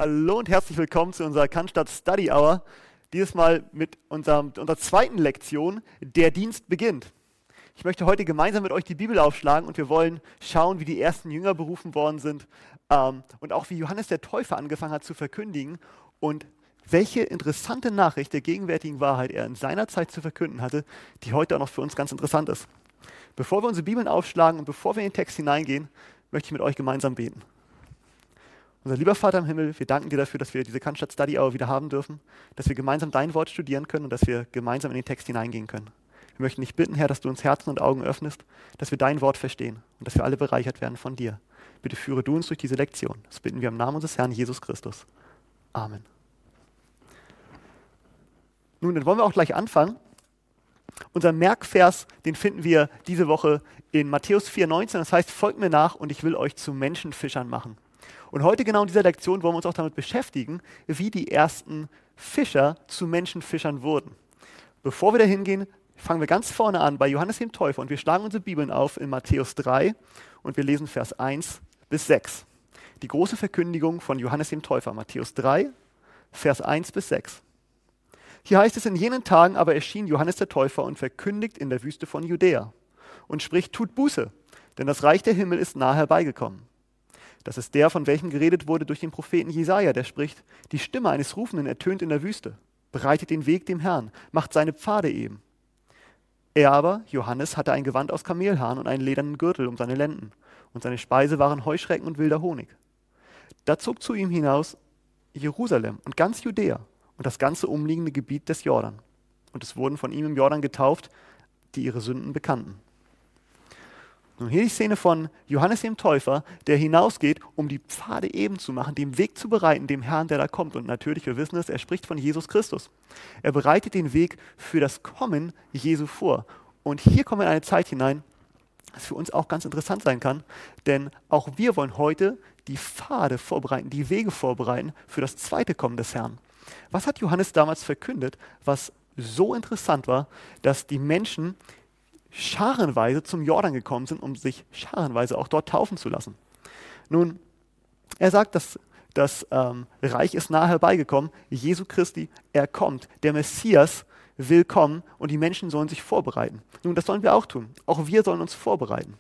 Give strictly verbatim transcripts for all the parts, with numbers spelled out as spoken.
Hallo und herzlich willkommen zu unserer Cannstatt Study Hour. Dieses Mal mit, unserem, mit unserer zweiten Lektion, der Dienst beginnt. Ich möchte heute gemeinsam mit euch die Bibel aufschlagen und wir wollen schauen, wie die ersten Jünger berufen worden sind ähm, und auch wie Johannes der Täufer angefangen hat zu verkündigen und welche interessante Nachricht der gegenwärtigen Wahrheit er in seiner Zeit zu verkünden hatte, die heute auch noch für uns ganz interessant ist. Bevor wir unsere Bibeln aufschlagen und bevor wir in den Text hineingehen, möchte ich mit euch gemeinsam beten. Unser lieber Vater im Himmel, wir danken dir dafür, dass wir diese Cannstatt Study Hour wieder haben dürfen, dass wir gemeinsam dein Wort studieren können und dass wir gemeinsam in den Text hineingehen können. Wir möchten dich bitten, Herr, dass du uns Herzen und Augen öffnest, dass wir dein Wort verstehen und dass wir alle bereichert werden von dir. Bitte führe du uns durch diese Lektion. Das bitten wir im Namen unseres Herrn Jesus Christus. Amen. Nun, dann wollen wir auch gleich anfangen. Unser Merkvers, den finden wir diese Woche in Matthäus vier neunzehn. Das heißt, folgt mir nach und ich will euch zu Menschenfischern machen. Und heute genau in dieser Lektion wollen wir uns auch damit beschäftigen, wie die ersten Fischer zu Menschenfischern wurden. Bevor wir da hingehen, fangen wir ganz vorne an bei Johannes dem Täufer und wir schlagen unsere Bibeln auf in Matthäus drei und wir lesen Vers eins bis sechs. Die große Verkündigung von Johannes dem Täufer, Matthäus drei, Vers eins bis sechs. Hier heißt es, in jenen Tagen aber erschien Johannes der Täufer und verkündigt in der Wüste von Judäa und spricht, tut Buße, denn das Reich der Himmel ist nahe herbeigekommen. Das ist der, von welchem geredet wurde durch den Propheten Jesaja, der spricht, die Stimme eines Rufenden ertönt in der Wüste, bereitet den Weg dem Herrn, macht seine Pfade eben. Er aber, Johannes, hatte ein Gewand aus Kamelhaaren und einen ledernen Gürtel um seine Lenden, und seine Speise waren Heuschrecken und wilder Honig. Da zog zu ihm hinaus Jerusalem und ganz Judäa und das ganze umliegende Gebiet des Jordan. Und es wurden von ihm im Jordan getauft, die ihre Sünden bekannten. Nun hier die Szene von Johannes dem Täufer, der hinausgeht, um die Pfade eben zu machen, den Weg zu bereiten, dem Herrn, der da kommt. Und natürlich, wir wissen es, er spricht von Jesus Christus. Er bereitet den Weg für das Kommen Jesu vor. Und hier kommen wir in eine Zeit hinein, das für uns auch ganz interessant sein kann, denn auch wir wollen heute die Pfade vorbereiten, die Wege vorbereiten für das zweite Kommen des Herrn. Was hat Johannes damals verkündet, was so interessant war, dass die Menschen scharenweise zum Jordan gekommen sind, um sich scharenweise auch dort taufen zu lassen? Nun, er sagt, dass das ähm, Reich ist nahe herbeigekommen, Jesu Christi, er kommt, der Messias will kommen und die Menschen sollen sich vorbereiten. Nun, das sollen wir auch tun. Auch wir sollen uns vorbereiten.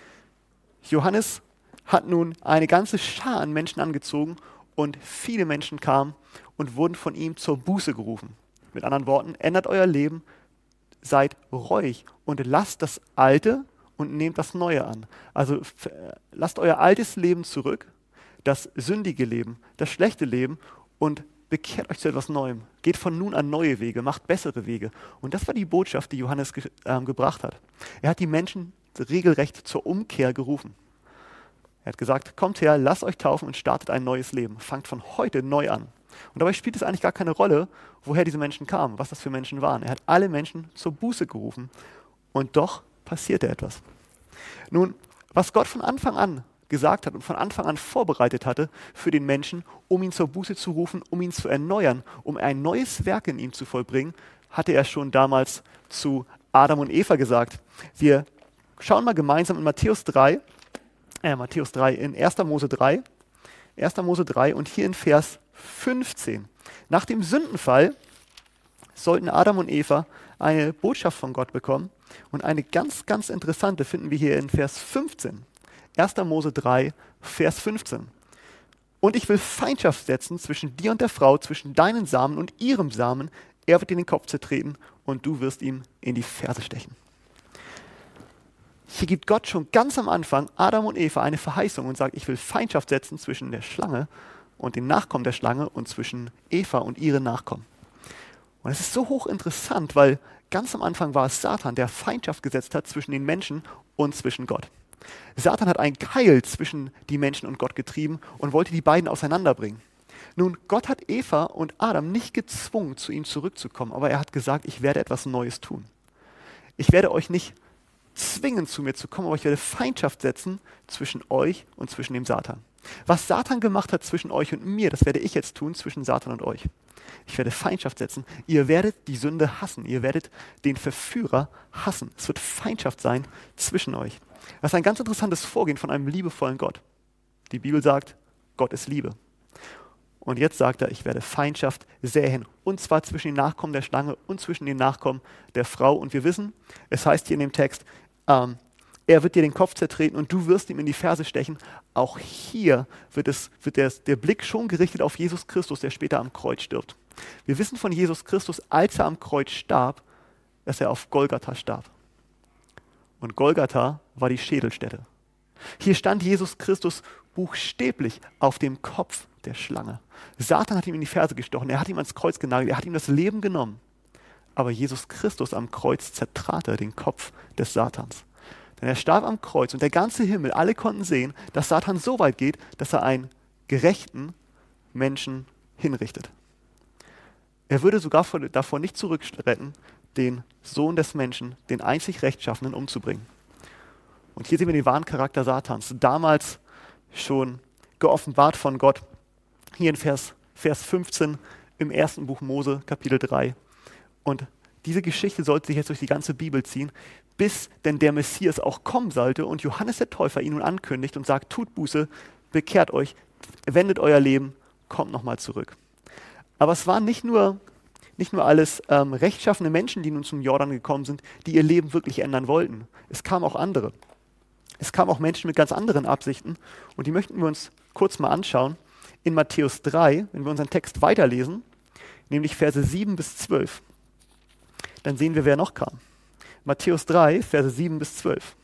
Johannes hat nun eine ganze Schar an Menschen angezogen und viele Menschen kamen und wurden von ihm zur Buße gerufen. Mit anderen Worten, ändert euer Leben, seid reuig und lasst das Alte und nehmt das Neue an. Also f- lasst euer altes Leben zurück, das sündige Leben, das schlechte Leben und bekehrt euch zu etwas Neuem. Geht von nun an neue Wege, macht bessere Wege. Und das war die Botschaft, die Johannes ge- äh, gebracht hat. Er hat die Menschen regelrecht zur Umkehr gerufen. Er hat gesagt, kommt her, lasst euch taufen und startet ein neues Leben. Fangt von heute neu an. Und dabei spielt es eigentlich gar keine Rolle, woher diese Menschen kamen, was das für Menschen waren. Er hat alle Menschen zur Buße gerufen und doch passierte etwas. Nun, was Gott von Anfang an gesagt hat und von Anfang an vorbereitet hatte für den Menschen, um ihn zur Buße zu rufen, um ihn zu erneuern, um ein neues Werk in ihm zu vollbringen, hatte er schon damals zu Adam und Eva gesagt. Wir schauen mal gemeinsam in Matthäus drei, äh, Matthäus drei, in erster Mose drei, erster Mose drei und hier in Vers fünfzehn. Nach dem Sündenfall sollten Adam und Eva eine Botschaft von Gott bekommen und eine ganz, ganz interessante finden wir hier in Vers fünfzehn. erster Mose drei, Vers fünfzehn. Und ich will Feindschaft setzen zwischen dir und der Frau, zwischen deinen Samen und ihrem Samen. Er wird dir den Kopf zertreten und du wirst ihm in die Ferse stechen. Hier gibt Gott schon ganz am Anfang Adam und Eva eine Verheißung und sagt, ich will Feindschaft setzen zwischen der Schlange und den Nachkommen der Schlange und zwischen Eva und ihren Nachkommen. Und es ist so hochinteressant, weil ganz am Anfang war es Satan, der Feindschaft gesetzt hat zwischen den Menschen und zwischen Gott. Satan hat ein Keil zwischen die Menschen und Gott getrieben und wollte die beiden auseinanderbringen. Nun, Gott hat Eva und Adam nicht gezwungen, zu ihm zurückzukommen, aber er hat gesagt, ich werde etwas Neues tun. Ich werde euch nicht zwingen, zu mir zu kommen, aber ich werde Feindschaft setzen zwischen euch und zwischen dem Satan. Was Satan gemacht hat zwischen euch und mir, das werde ich jetzt tun zwischen Satan und euch. Ich werde Feindschaft setzen. Ihr werdet die Sünde hassen. Ihr werdet den Verführer hassen. Es wird Feindschaft sein zwischen euch. Das ist ein ganz interessantes Vorgehen von einem liebevollen Gott. Die Bibel sagt, Gott ist Liebe. Und jetzt sagt er, ich werde Feindschaft säen. Und zwar zwischen den Nachkommen der Schlange und zwischen den Nachkommen der Frau. Und wir wissen, es heißt hier in dem Text, ähm, er wird dir den Kopf zertreten und du wirst ihm in die Ferse stechen. Auch hier wird, es, wird der, der Blick schon gerichtet auf Jesus Christus, der später am Kreuz stirbt. Wir wissen von Jesus Christus, als er am Kreuz starb, dass er auf Golgatha starb. Und Golgatha war die Schädelstätte. Hier stand Jesus Christus buchstäblich auf dem Kopf der Schlange. Satan hat ihm in die Ferse gestochen, er hat ihm ans Kreuz genagelt, er hat ihm das Leben genommen. Aber Jesus Christus am Kreuz zertrat den Kopf des Satans. Denn er starb am Kreuz und der ganze Himmel, alle konnten sehen, dass Satan so weit geht, dass er einen gerechten Menschen hinrichtet. Er würde sogar davor nicht zurückretten, den Sohn des Menschen, den einzig Rechtschaffenen, umzubringen. Und hier sehen wir den wahren Charakter Satans, damals schon geoffenbart von Gott. Hier in Vers, Vers fünfzehn im ersten Buch Mose, Kapitel drei. Und diese Geschichte sollte sich jetzt durch die ganze Bibel ziehen, bis denn der Messias auch kommen sollte und Johannes der Täufer ihn nun ankündigt und sagt, tut Buße, bekehrt euch, wendet euer Leben, kommt nochmal zurück. Aber es waren nicht nur, nicht nur alles ähm, rechtschaffene Menschen, die nun zum Jordan gekommen sind, die ihr Leben wirklich ändern wollten. Es kamen auch andere. Es kamen auch Menschen mit ganz anderen Absichten und die möchten wir uns kurz mal anschauen. In Matthäus drei, wenn wir unseren Text weiterlesen, nämlich Verse sieben bis zwölf, dann sehen wir, wer noch kam. Matthäus drei, Verse sieben bis zwölf.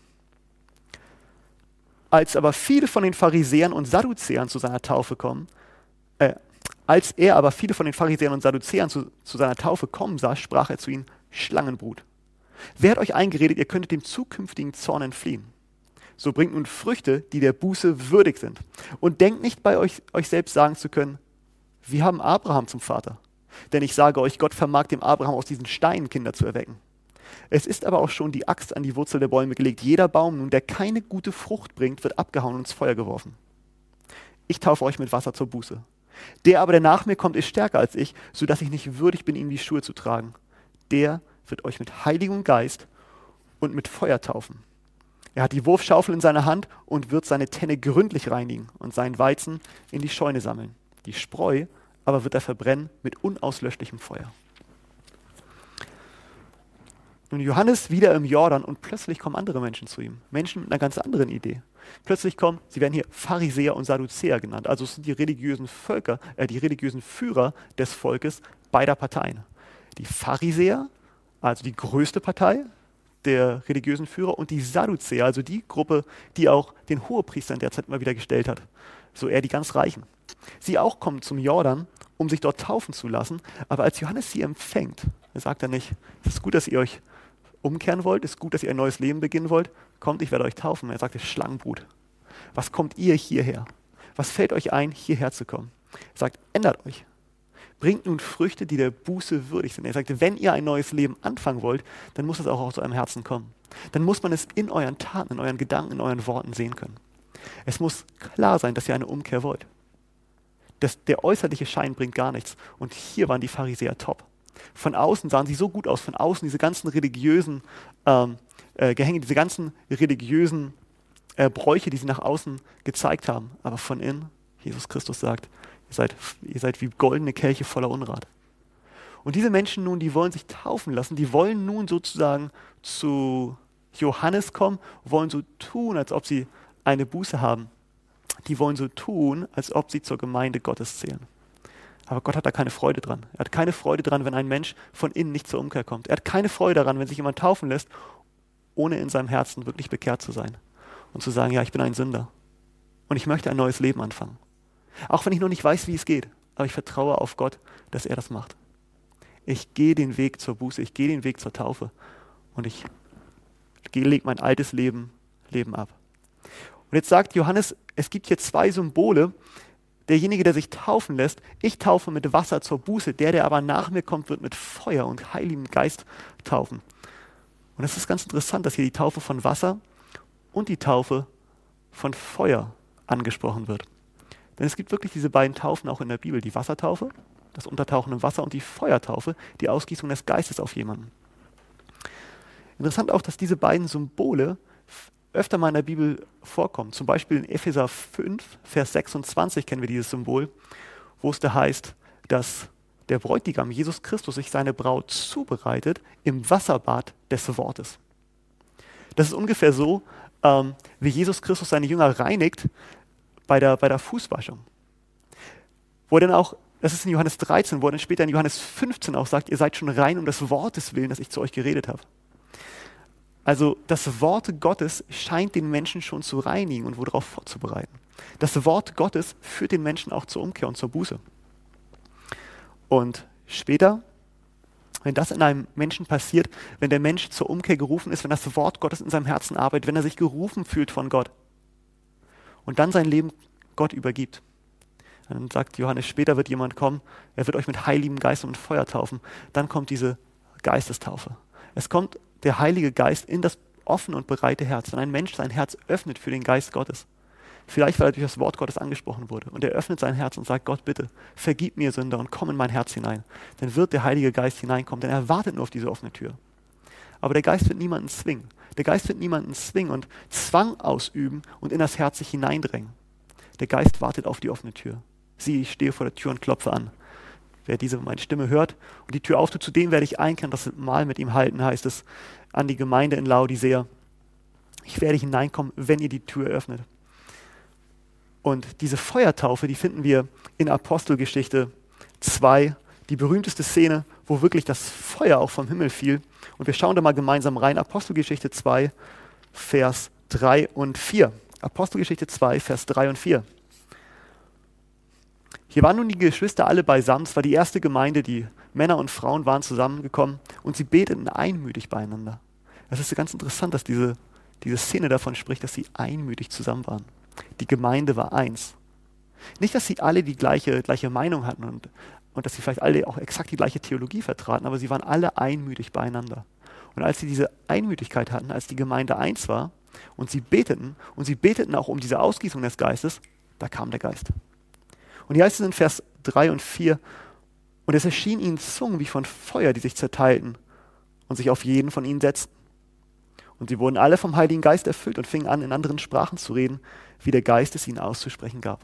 Als aber viele von den Pharisäern und Sadduzäern zu seiner Taufe kommen, äh, als er aber viele von den Pharisäern und Sadduzäern zu, zu seiner Taufe kommen sah, sprach er zu ihnen, Schlangenbrut. Wer hat euch eingeredet, ihr könntet dem zukünftigen Zorn entfliehen? So bringt nun Früchte, die der Buße würdig sind. Und denkt nicht bei euch, euch selbst sagen zu können, wir haben Abraham zum Vater. Denn ich sage euch, Gott vermag dem Abraham aus diesen Steinen Kinder zu erwecken. Es ist aber auch schon die Axt an die Wurzel der Bäume gelegt. Jeder Baum nun, der keine gute Frucht bringt, wird abgehauen und ins Feuer geworfen. Ich taufe euch mit Wasser zur Buße. Der aber, der nach mir kommt, ist stärker als ich, sodass ich nicht würdig bin, ihm die Schuhe zu tragen. Der wird euch mit Heiligem Geist und mit Feuer taufen. Er hat die Wurfschaufel in seiner Hand und wird seine Tenne gründlich reinigen und seinen Weizen in die Scheune sammeln. Die Spreu aber wird er verbrennen mit unauslöschlichem Feuer. Nun Johannes wieder im Jordan und plötzlich kommen andere Menschen zu ihm. Menschen mit einer ganz anderen Idee. Plötzlich kommen, sie werden hier Pharisäer und Sadduzäer genannt. Also es sind die religiösen Völker, äh, die religiösen Führer des Volkes beider Parteien. Die Pharisäer, also die größte Partei der religiösen Führer, und die Sadduzäer, also die Gruppe, die auch den Hohepriester in der Zeit immer wieder gestellt hat. So eher die ganz Reichen. Sie auch kommen zum Jordan, um sich dort taufen zu lassen. Aber als Johannes sie empfängt, er sagt er nicht, es ist gut, dass ihr euch umkehren wollt, es ist gut, dass ihr ein neues Leben beginnen wollt, kommt, ich werde euch taufen. Er sagt, es ist Schlangenbrut. Was kommt ihr hierher? Was fällt euch ein, hierher zu kommen? Er sagt, ändert euch. Bringt nun Früchte, die der Buße würdig sind. Er sagte, wenn ihr ein neues Leben anfangen wollt, dann muss es auch aus eurem Herzen kommen. Dann muss man es in euren Taten, in euren Gedanken, in euren Worten sehen können. Es muss klar sein, dass ihr eine Umkehr wollt. Das, der äußerliche Schein bringt gar nichts. Und hier waren die Pharisäer top. Von außen sahen sie so gut aus, von außen diese ganzen religiösen ähm, äh, Gehänge, diese ganzen religiösen äh, Bräuche, die sie nach außen gezeigt haben. Aber von innen, Jesus Christus sagt, ihr seid, ihr seid wie goldene Kelche voller Unrat. Und diese Menschen nun, die wollen sich taufen lassen, die wollen nun sozusagen zu Johannes kommen, wollen so tun, als ob sie eine Buße haben. Die wollen so tun, als ob sie zur Gemeinde Gottes zählen. Aber Gott hat da keine Freude dran. Er hat keine Freude dran, wenn ein Mensch von innen nicht zur Umkehr kommt. Er hat keine Freude daran, wenn sich jemand taufen lässt, ohne in seinem Herzen wirklich bekehrt zu sein. Und zu sagen, ja, ich bin ein Sünder. Und ich möchte ein neues Leben anfangen. Auch wenn ich noch nicht weiß, wie es geht. Aber ich vertraue auf Gott, dass er das macht. Ich gehe den Weg zur Buße, ich gehe den Weg zur Taufe. Und ich lege mein altes Leben, Leben ab. Und jetzt sagt Johannes, es gibt hier zwei Symbole. Derjenige, der sich taufen lässt, ich taufe mit Wasser zur Buße. Der, der aber nach mir kommt, wird mit Feuer und Heiligem Geist taufen. Und es ist ganz interessant, dass hier die Taufe von Wasser und die Taufe von Feuer angesprochen wird. Denn es gibt wirklich diese beiden Taufen auch in der Bibel. Die Wassertaufe, das Untertauchen im Wasser, und die Feuertaufe, die Ausgießung des Geistes auf jemanden. Interessant auch, dass diese beiden Symbole öfter mal in der Bibel vorkommen. Zum Beispiel in Epheser fünf, Vers sechsundzwanzig kennen wir dieses Symbol, wo es da heißt, dass der Bräutigam Jesus Christus sich seine Braut zubereitet im Wasserbad des Wortes. Das ist ungefähr so, ähm, wie Jesus Christus seine Jünger reinigt bei der, bei der Fußwaschung. Wo er dann auch, das ist in Johannes dreizehn, wo er dann später in Johannes fünfzehn auch sagt, ihr seid schon rein um des Wortes willen, das ich zu euch geredet habe. Also das Wort Gottes scheint den Menschen schon zu reinigen und worauf vorzubereiten. Das Wort Gottes führt den Menschen auch zur Umkehr und zur Buße. Und später, wenn das in einem Menschen passiert, wenn der Mensch zur Umkehr gerufen ist, wenn das Wort Gottes in seinem Herzen arbeitet, wenn er sich gerufen fühlt von Gott und dann sein Leben Gott übergibt, dann sagt Johannes, später wird jemand kommen, er wird euch mit Heiligem Geist und Feuer taufen. Dann kommt diese Geistestaufe. Es kommt der Heilige Geist in das offene und bereite Herz. Wenn ein Mensch sein Herz öffnet für den Geist Gottes, vielleicht weil er durch das Wort Gottes angesprochen wurde, und er öffnet sein Herz und sagt, Gott bitte, vergib mir Sünder und komm in mein Herz hinein, dann wird der Heilige Geist hineinkommen, denn er wartet nur auf diese offene Tür. Aber der Geist wird niemanden zwingen. Der Geist wird niemanden zwingen und Zwang ausüben und in das Herz sich hineindrängen. Der Geist wartet auf die offene Tür. Sieh, ich stehe vor der Tür und klopfe an. Wer diese meine Stimme hört und die Tür auftut, zu dem werde ich einkehren, das Mahl mit ihm halten, heißt es an die Gemeinde in Laodicea. Ich werde hineinkommen, wenn ihr die Tür öffnet. Und diese Feuertaufe, die finden wir in Apostelgeschichte zwei, die berühmteste Szene, wo wirklich das Feuer auch vom Himmel fiel. Und wir schauen da mal gemeinsam rein. Apostelgeschichte zwei, Vers drei und vier. Apostelgeschichte zwei, Vers drei und vier. Hier waren nun die Geschwister alle beisammen. Es war die erste Gemeinde, die Männer und Frauen waren zusammengekommen und sie beteten einmütig beieinander. Es ist ganz interessant, dass diese, diese Szene davon spricht, dass sie einmütig zusammen waren. Die Gemeinde war eins. Nicht, dass sie alle die gleiche, gleiche Meinung hatten und, und dass sie vielleicht alle auch exakt die gleiche Theologie vertraten, aber sie waren alle einmütig beieinander. Und als sie diese Einmütigkeit hatten, als die Gemeinde eins war und sie beteten, und sie beteten auch um diese Ausgießung des Geistes, da kam der Geist. Und hier heißt es in Vers drei und vier, und es erschien ihnen Zungen wie von Feuer, die sich zerteilten und sich auf jeden von ihnen setzten. Und sie wurden alle vom Heiligen Geist erfüllt und fingen an, in anderen Sprachen zu reden, wie der Geist es ihnen auszusprechen gab.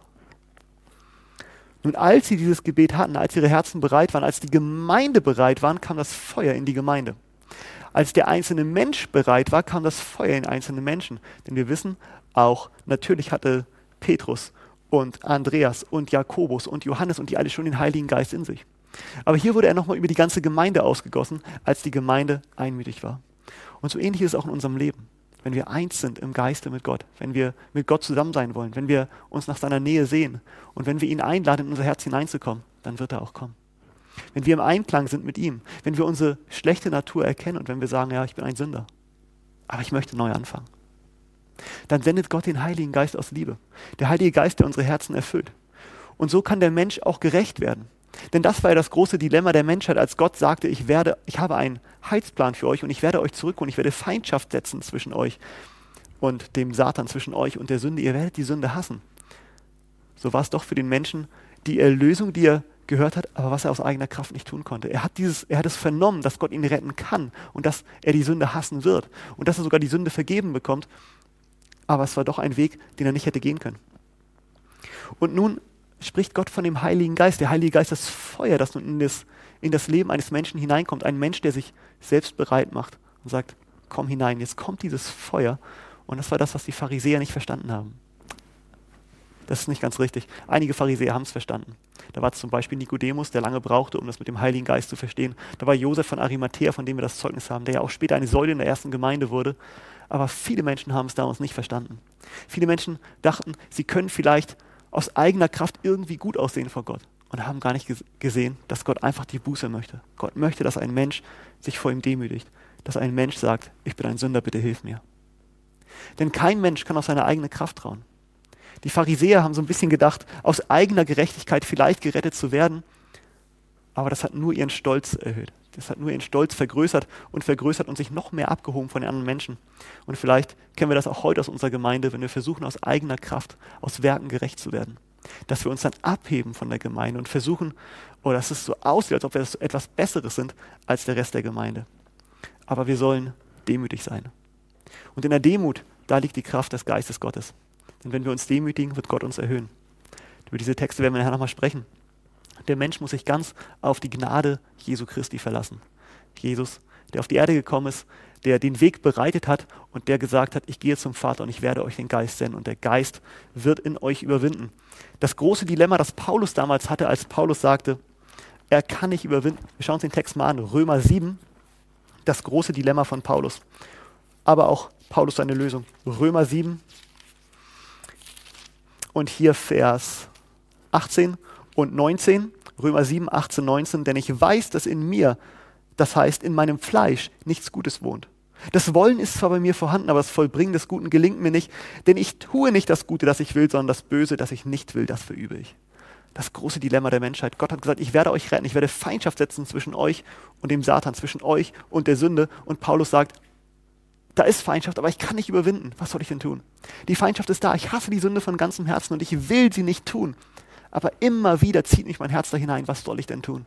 Nun, als sie dieses Gebet hatten, als ihre Herzen bereit waren, als die Gemeinde bereit war, kam das Feuer in die Gemeinde. Als der einzelne Mensch bereit war, kam das Feuer in einzelne Menschen. Denn wir wissen auch, natürlich hatte Petrus und Andreas und Jakobus und Johannes und die alle schon den Heiligen Geist in sich. Aber hier wurde er nochmal über die ganze Gemeinde ausgegossen, als die Gemeinde einmütig war. Und so ähnlich ist es auch in unserem Leben. Wenn wir eins sind im Geiste mit Gott, wenn wir mit Gott zusammen sein wollen, wenn wir uns nach seiner Nähe sehen und wenn wir ihn einladen, in unser Herz hineinzukommen, dann wird er auch kommen. Wenn wir im Einklang sind mit ihm, wenn wir unsere schlechte Natur erkennen und wenn wir sagen, ja, ich bin ein Sünder, aber ich möchte neu anfangen, dann sendet Gott den Heiligen Geist aus Liebe. Der Heilige Geist, der unsere Herzen erfüllt. Und so kann der Mensch auch gerecht werden. Denn das war ja das große Dilemma der Menschheit, als Gott sagte, ich werde, ich habe einen Heilsplan für euch und ich werde euch zurückholen, ich werde Feindschaft setzen zwischen euch und dem Satan, zwischen euch und der Sünde. Ihr werdet die Sünde hassen. So war es doch für den Menschen die Erlösung, die er gehört hat, aber was er aus eigener Kraft nicht tun konnte. Er hat dieses, er hat es vernommen, dass Gott ihn retten kann und dass er die Sünde hassen wird und dass er sogar die Sünde vergeben bekommt. Aber es war doch ein Weg, den er nicht hätte gehen können. Und nun spricht Gott von dem Heiligen Geist. Der Heilige Geist, das Feuer, das nun in das, in das Leben eines Menschen hineinkommt. Ein Mensch, der sich selbst bereit macht und sagt, komm hinein. Jetzt kommt dieses Feuer. Und das war das, was die Pharisäer nicht verstanden haben. Das ist nicht ganz richtig. Einige Pharisäer haben es verstanden. Da war zum Beispiel Nikodemus, der lange brauchte, um das mit dem Heiligen Geist zu verstehen. Da war Josef von Arimathea, von dem wir das Zeugnis haben, der ja auch später eine Säule in der ersten Gemeinde wurde. Aber viele Menschen haben es damals nicht verstanden. Viele Menschen dachten, sie können vielleicht aus eigener Kraft irgendwie gut aussehen vor Gott und haben gar nicht gesehen, dass Gott einfach die Buße möchte. Gott möchte, dass ein Mensch sich vor ihm demütigt, dass ein Mensch sagt, ich bin ein Sünder, bitte hilf mir. Denn kein Mensch kann auf seine eigene Kraft trauen. Die Pharisäer haben so ein bisschen gedacht, aus eigener Gerechtigkeit vielleicht gerettet zu werden, aber das hat nur ihren Stolz erhöht. Das hat nur ihren Stolz vergrößert und vergrößert und sich noch mehr abgehoben von den anderen Menschen. Und vielleicht kennen wir das auch heute aus unserer Gemeinde, wenn wir versuchen, aus eigener Kraft, aus Werken gerecht zu werden. Dass wir uns dann abheben von der Gemeinde und versuchen, oder dass es so aussieht, als ob wir etwas Besseres sind als der Rest der Gemeinde. Aber wir sollen demütig sein. Und in der Demut, da liegt die Kraft des Geistes Gottes. Denn wenn wir uns demütigen, wird Gott uns erhöhen. Über diese Texte werden wir nachher nochmal sprechen. Der Mensch muss sich ganz auf die Gnade Jesu Christi verlassen. Jesus, der auf die Erde gekommen ist, der den Weg bereitet hat und der gesagt hat, ich gehe zum Vater und ich werde euch den Geist senden und der Geist wird in euch überwinden. Das große Dilemma, das Paulus damals hatte, als Paulus sagte, er kann nicht überwinden. Wir schauen uns den Text mal an, Römer sieben, das große Dilemma von Paulus. Aber auch Paulus seine Lösung. Römer sieben und hier Vers achtzehn und neunzehn. Römer sieben, achtzehn, neunzehn. Denn ich weiß, dass in mir, das heißt in meinem Fleisch, nichts Gutes wohnt. Das Wollen ist zwar bei mir vorhanden, aber das Vollbringen des Guten gelingt mir nicht. Denn ich tue nicht das Gute, das ich will, sondern das Böse, das ich nicht will, das verübe ich. Das große Dilemma der Menschheit. Gott hat gesagt, ich werde euch retten, ich werde Feindschaft setzen zwischen euch und dem Satan, zwischen euch und der Sünde. Und Paulus sagt, da ist Feindschaft, aber ich kann nicht überwinden. Was soll ich denn tun? Die Feindschaft ist da, ich hasse die Sünde von ganzem Herzen und ich will sie nicht tun. Aber immer wieder zieht mich mein Herz da hinein, was soll ich denn tun?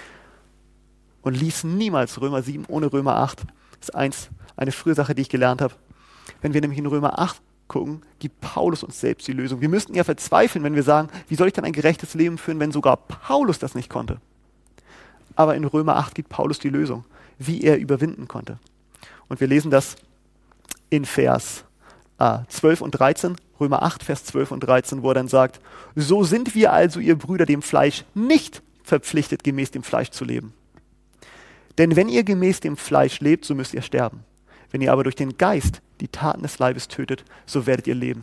Und lies niemals Römer sieben ohne Römer acht. Das ist eins, eine frühe Sache, die ich gelernt habe. Wenn wir nämlich in Römer acht gucken, gibt Paulus uns selbst die Lösung. Wir müssten ja verzweifeln, wenn wir sagen, wie soll ich dann ein gerechtes Leben führen, wenn sogar Paulus das nicht konnte. Aber in Römer acht gibt Paulus die Lösung, wie er überwinden konnte. Und wir lesen das in Vers äh, zwölf und dreizehn, Römer acht, Vers zwölf und dreizehn, wo er dann sagt, so sind wir also, ihr Brüder, dem Fleisch nicht verpflichtet, gemäß dem Fleisch zu leben. Denn wenn ihr gemäß dem Fleisch lebt, so müsst ihr sterben. Wenn ihr aber durch den Geist die Taten des Leibes tötet, so werdet ihr leben.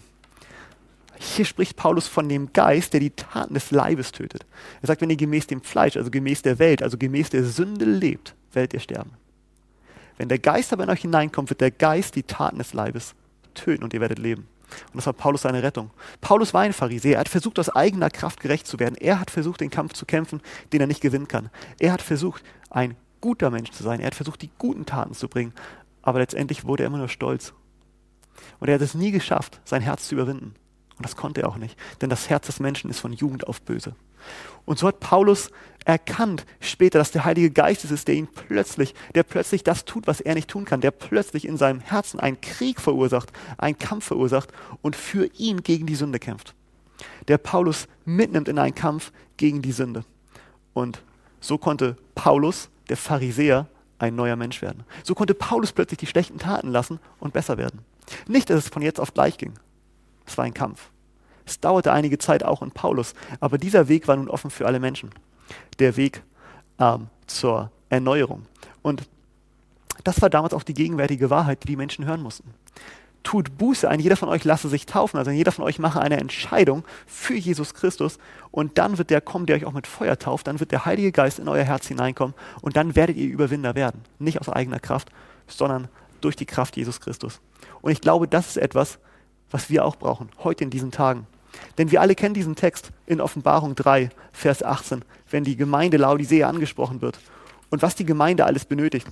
Hier spricht Paulus von dem Geist, der die Taten des Leibes tötet. Er sagt, wenn ihr gemäß dem Fleisch, also gemäß der Welt, also gemäß der Sünde lebt, werdet ihr sterben. Wenn der Geist aber in euch hineinkommt, wird der Geist die Taten des Leibes töten und ihr werdet leben. Und das war Paulus seine Rettung. Paulus war ein Pharisäer. Er hat versucht, aus eigener Kraft gerecht zu werden. Er hat versucht, den Kampf zu kämpfen, den er nicht gewinnen kann. Er hat versucht, ein guter Mensch zu sein. Er hat versucht, die guten Taten zu bringen. Aber letztendlich wurde er immer nur stolz. Und er hat es nie geschafft, sein Herz zu überwinden. Und das konnte er auch nicht. Denn das Herz des Menschen ist von Jugend auf böse. Und so hat Paulus erkannt später, dass der Heilige Geist es ist, der ihn plötzlich, der plötzlich das tut, was er nicht tun kann, der plötzlich in seinem Herzen einen Krieg verursacht, einen Kampf verursacht und für ihn gegen die Sünde kämpft. Der Paulus mitnimmt in einen Kampf gegen die Sünde. Und so konnte Paulus, der Pharisäer, ein neuer Mensch werden. So konnte Paulus plötzlich die schlechten Taten lassen und besser werden. Nicht, dass es von jetzt auf gleich ging. Es war ein Kampf. Es dauerte einige Zeit auch in Paulus, aber dieser Weg war nun offen für alle Menschen. Der Weg ähm, zur Erneuerung. Und das war damals auch die gegenwärtige Wahrheit, die die Menschen hören mussten. Tut Buße, ein jeder von euch lasse sich taufen, also ein jeder von euch mache eine Entscheidung für Jesus Christus und dann wird der kommen, der euch auch mit Feuer tauft, dann wird der Heilige Geist in euer Herz hineinkommen und dann werdet ihr Überwinder werden. Nicht aus eigener Kraft, sondern durch die Kraft Jesus Christus. Und ich glaube, das ist etwas, was wir auch brauchen, heute in diesen Tagen. Denn wir alle kennen diesen Text in Offenbarung drei, Vers achtzehn, wenn die Gemeinde Laodicea angesprochen wird. Und was die Gemeinde alles benötigt,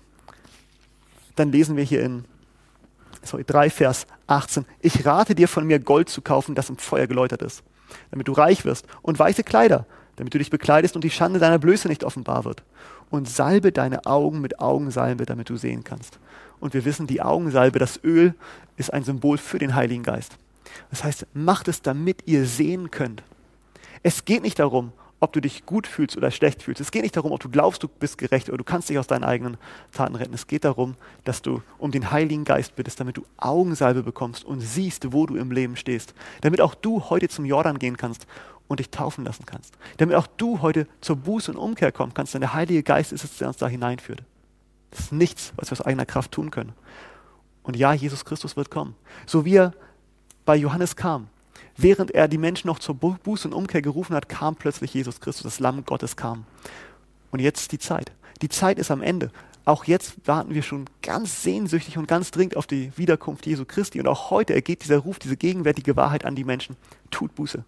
dann lesen wir hier in sorry, drei, Vers achtzehn. Ich rate dir von mir Gold zu kaufen, das im Feuer geläutert ist, damit du reich wirst, und weiße Kleider, damit du dich bekleidest und die Schande deiner Blöße nicht offenbar wird. Und salbe deine Augen mit Augensalbe, damit du sehen kannst. Und wir wissen, die Augensalbe, das Öl, ist ein Symbol für den Heiligen Geist. Das heißt, macht es, damit ihr sehen könnt. Es geht nicht darum, ob du dich gut fühlst oder schlecht fühlst. Es geht nicht darum, ob du glaubst, du bist gerecht oder du kannst dich aus deinen eigenen Taten retten. Es geht darum, dass du um den Heiligen Geist bittest, damit du Augensalbe bekommst und siehst, wo du im Leben stehst. Damit auch du heute zum Jordan gehen kannst und dich taufen lassen kannst. Damit auch du heute zur Buße und Umkehr kommen kannst, denn der Heilige Geist ist es, der uns da hineinführt. Das ist nichts, was wir aus eigener Kraft tun können. Und ja, Jesus Christus wird kommen. So wie er bei Johannes kam. Während er die Menschen noch zur Buße und Umkehr gerufen hat, kam plötzlich Jesus Christus, das Lamm Gottes kam. Und jetzt ist die Zeit. Die Zeit ist am Ende. Auch jetzt warten wir schon ganz sehnsüchtig und ganz dringend auf die Wiederkunft Jesu Christi. Und auch heute ergeht dieser Ruf, diese gegenwärtige Wahrheit an die Menschen. Tut Buße.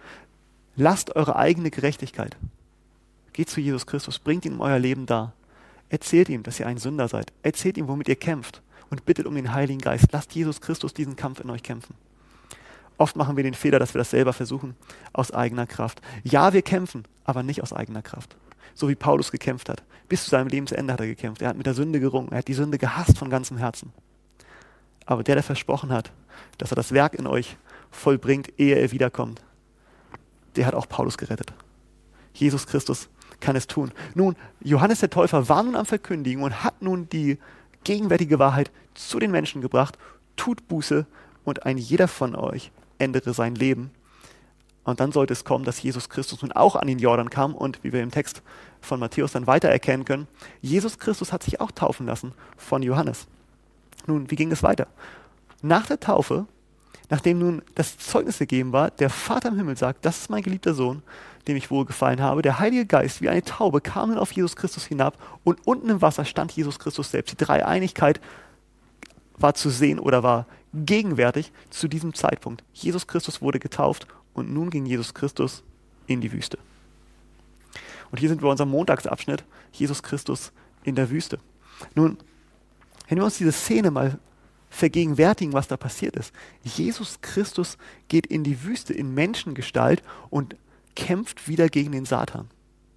Lasst eure eigene Gerechtigkeit. Geht zu Jesus Christus, bringt ihn in euer Leben dar. Erzählt ihm, dass ihr ein Sünder seid. Erzählt ihm, womit ihr kämpft. Und bittet um den Heiligen Geist. Lasst Jesus Christus diesen Kampf in euch kämpfen. Oft machen wir den Fehler, dass wir das selber versuchen, aus eigener Kraft. Ja, wir kämpfen, aber nicht aus eigener Kraft. So wie Paulus gekämpft hat. Bis zu seinem Lebensende hat er gekämpft. Er hat mit der Sünde gerungen. Er hat die Sünde gehasst von ganzem Herzen. Aber der, der versprochen hat, dass er das Werk in euch vollbringt, ehe er wiederkommt, der hat auch Paulus gerettet. Jesus Christus kann es tun. Nun, Johannes der Täufer war nun am Verkündigen und hat nun die gegenwärtige Wahrheit zu den Menschen gebracht. Tut Buße und ein jeder von euch ändere sein Leben. Und dann sollte es kommen, dass Jesus Christus nun auch an den Jordan kam und, wie wir im Text von Matthäus dann weiter erkennen können, Jesus Christus hat sich auch taufen lassen von Johannes. Nun, wie ging es weiter? Nach der Taufe, nachdem nun das Zeugnis gegeben war, der Vater im Himmel sagt, das ist mein geliebter Sohn, dem ich wohlgefallen habe, der Heilige Geist wie eine Taube kam nun auf Jesus Christus hinab und unten im Wasser stand Jesus Christus selbst. Die Dreieinigkeit war zu sehen oder war gegenwärtig zu diesem Zeitpunkt. Jesus Christus wurde getauft und nun ging Jesus Christus in die Wüste. Und hier sind wir bei unserem Montagsabschnitt, Jesus Christus in der Wüste. Nun, wenn wir uns diese Szene mal vergegenwärtigen, was da passiert ist. Jesus Christus geht in die Wüste in Menschengestalt und kämpft wieder gegen den Satan.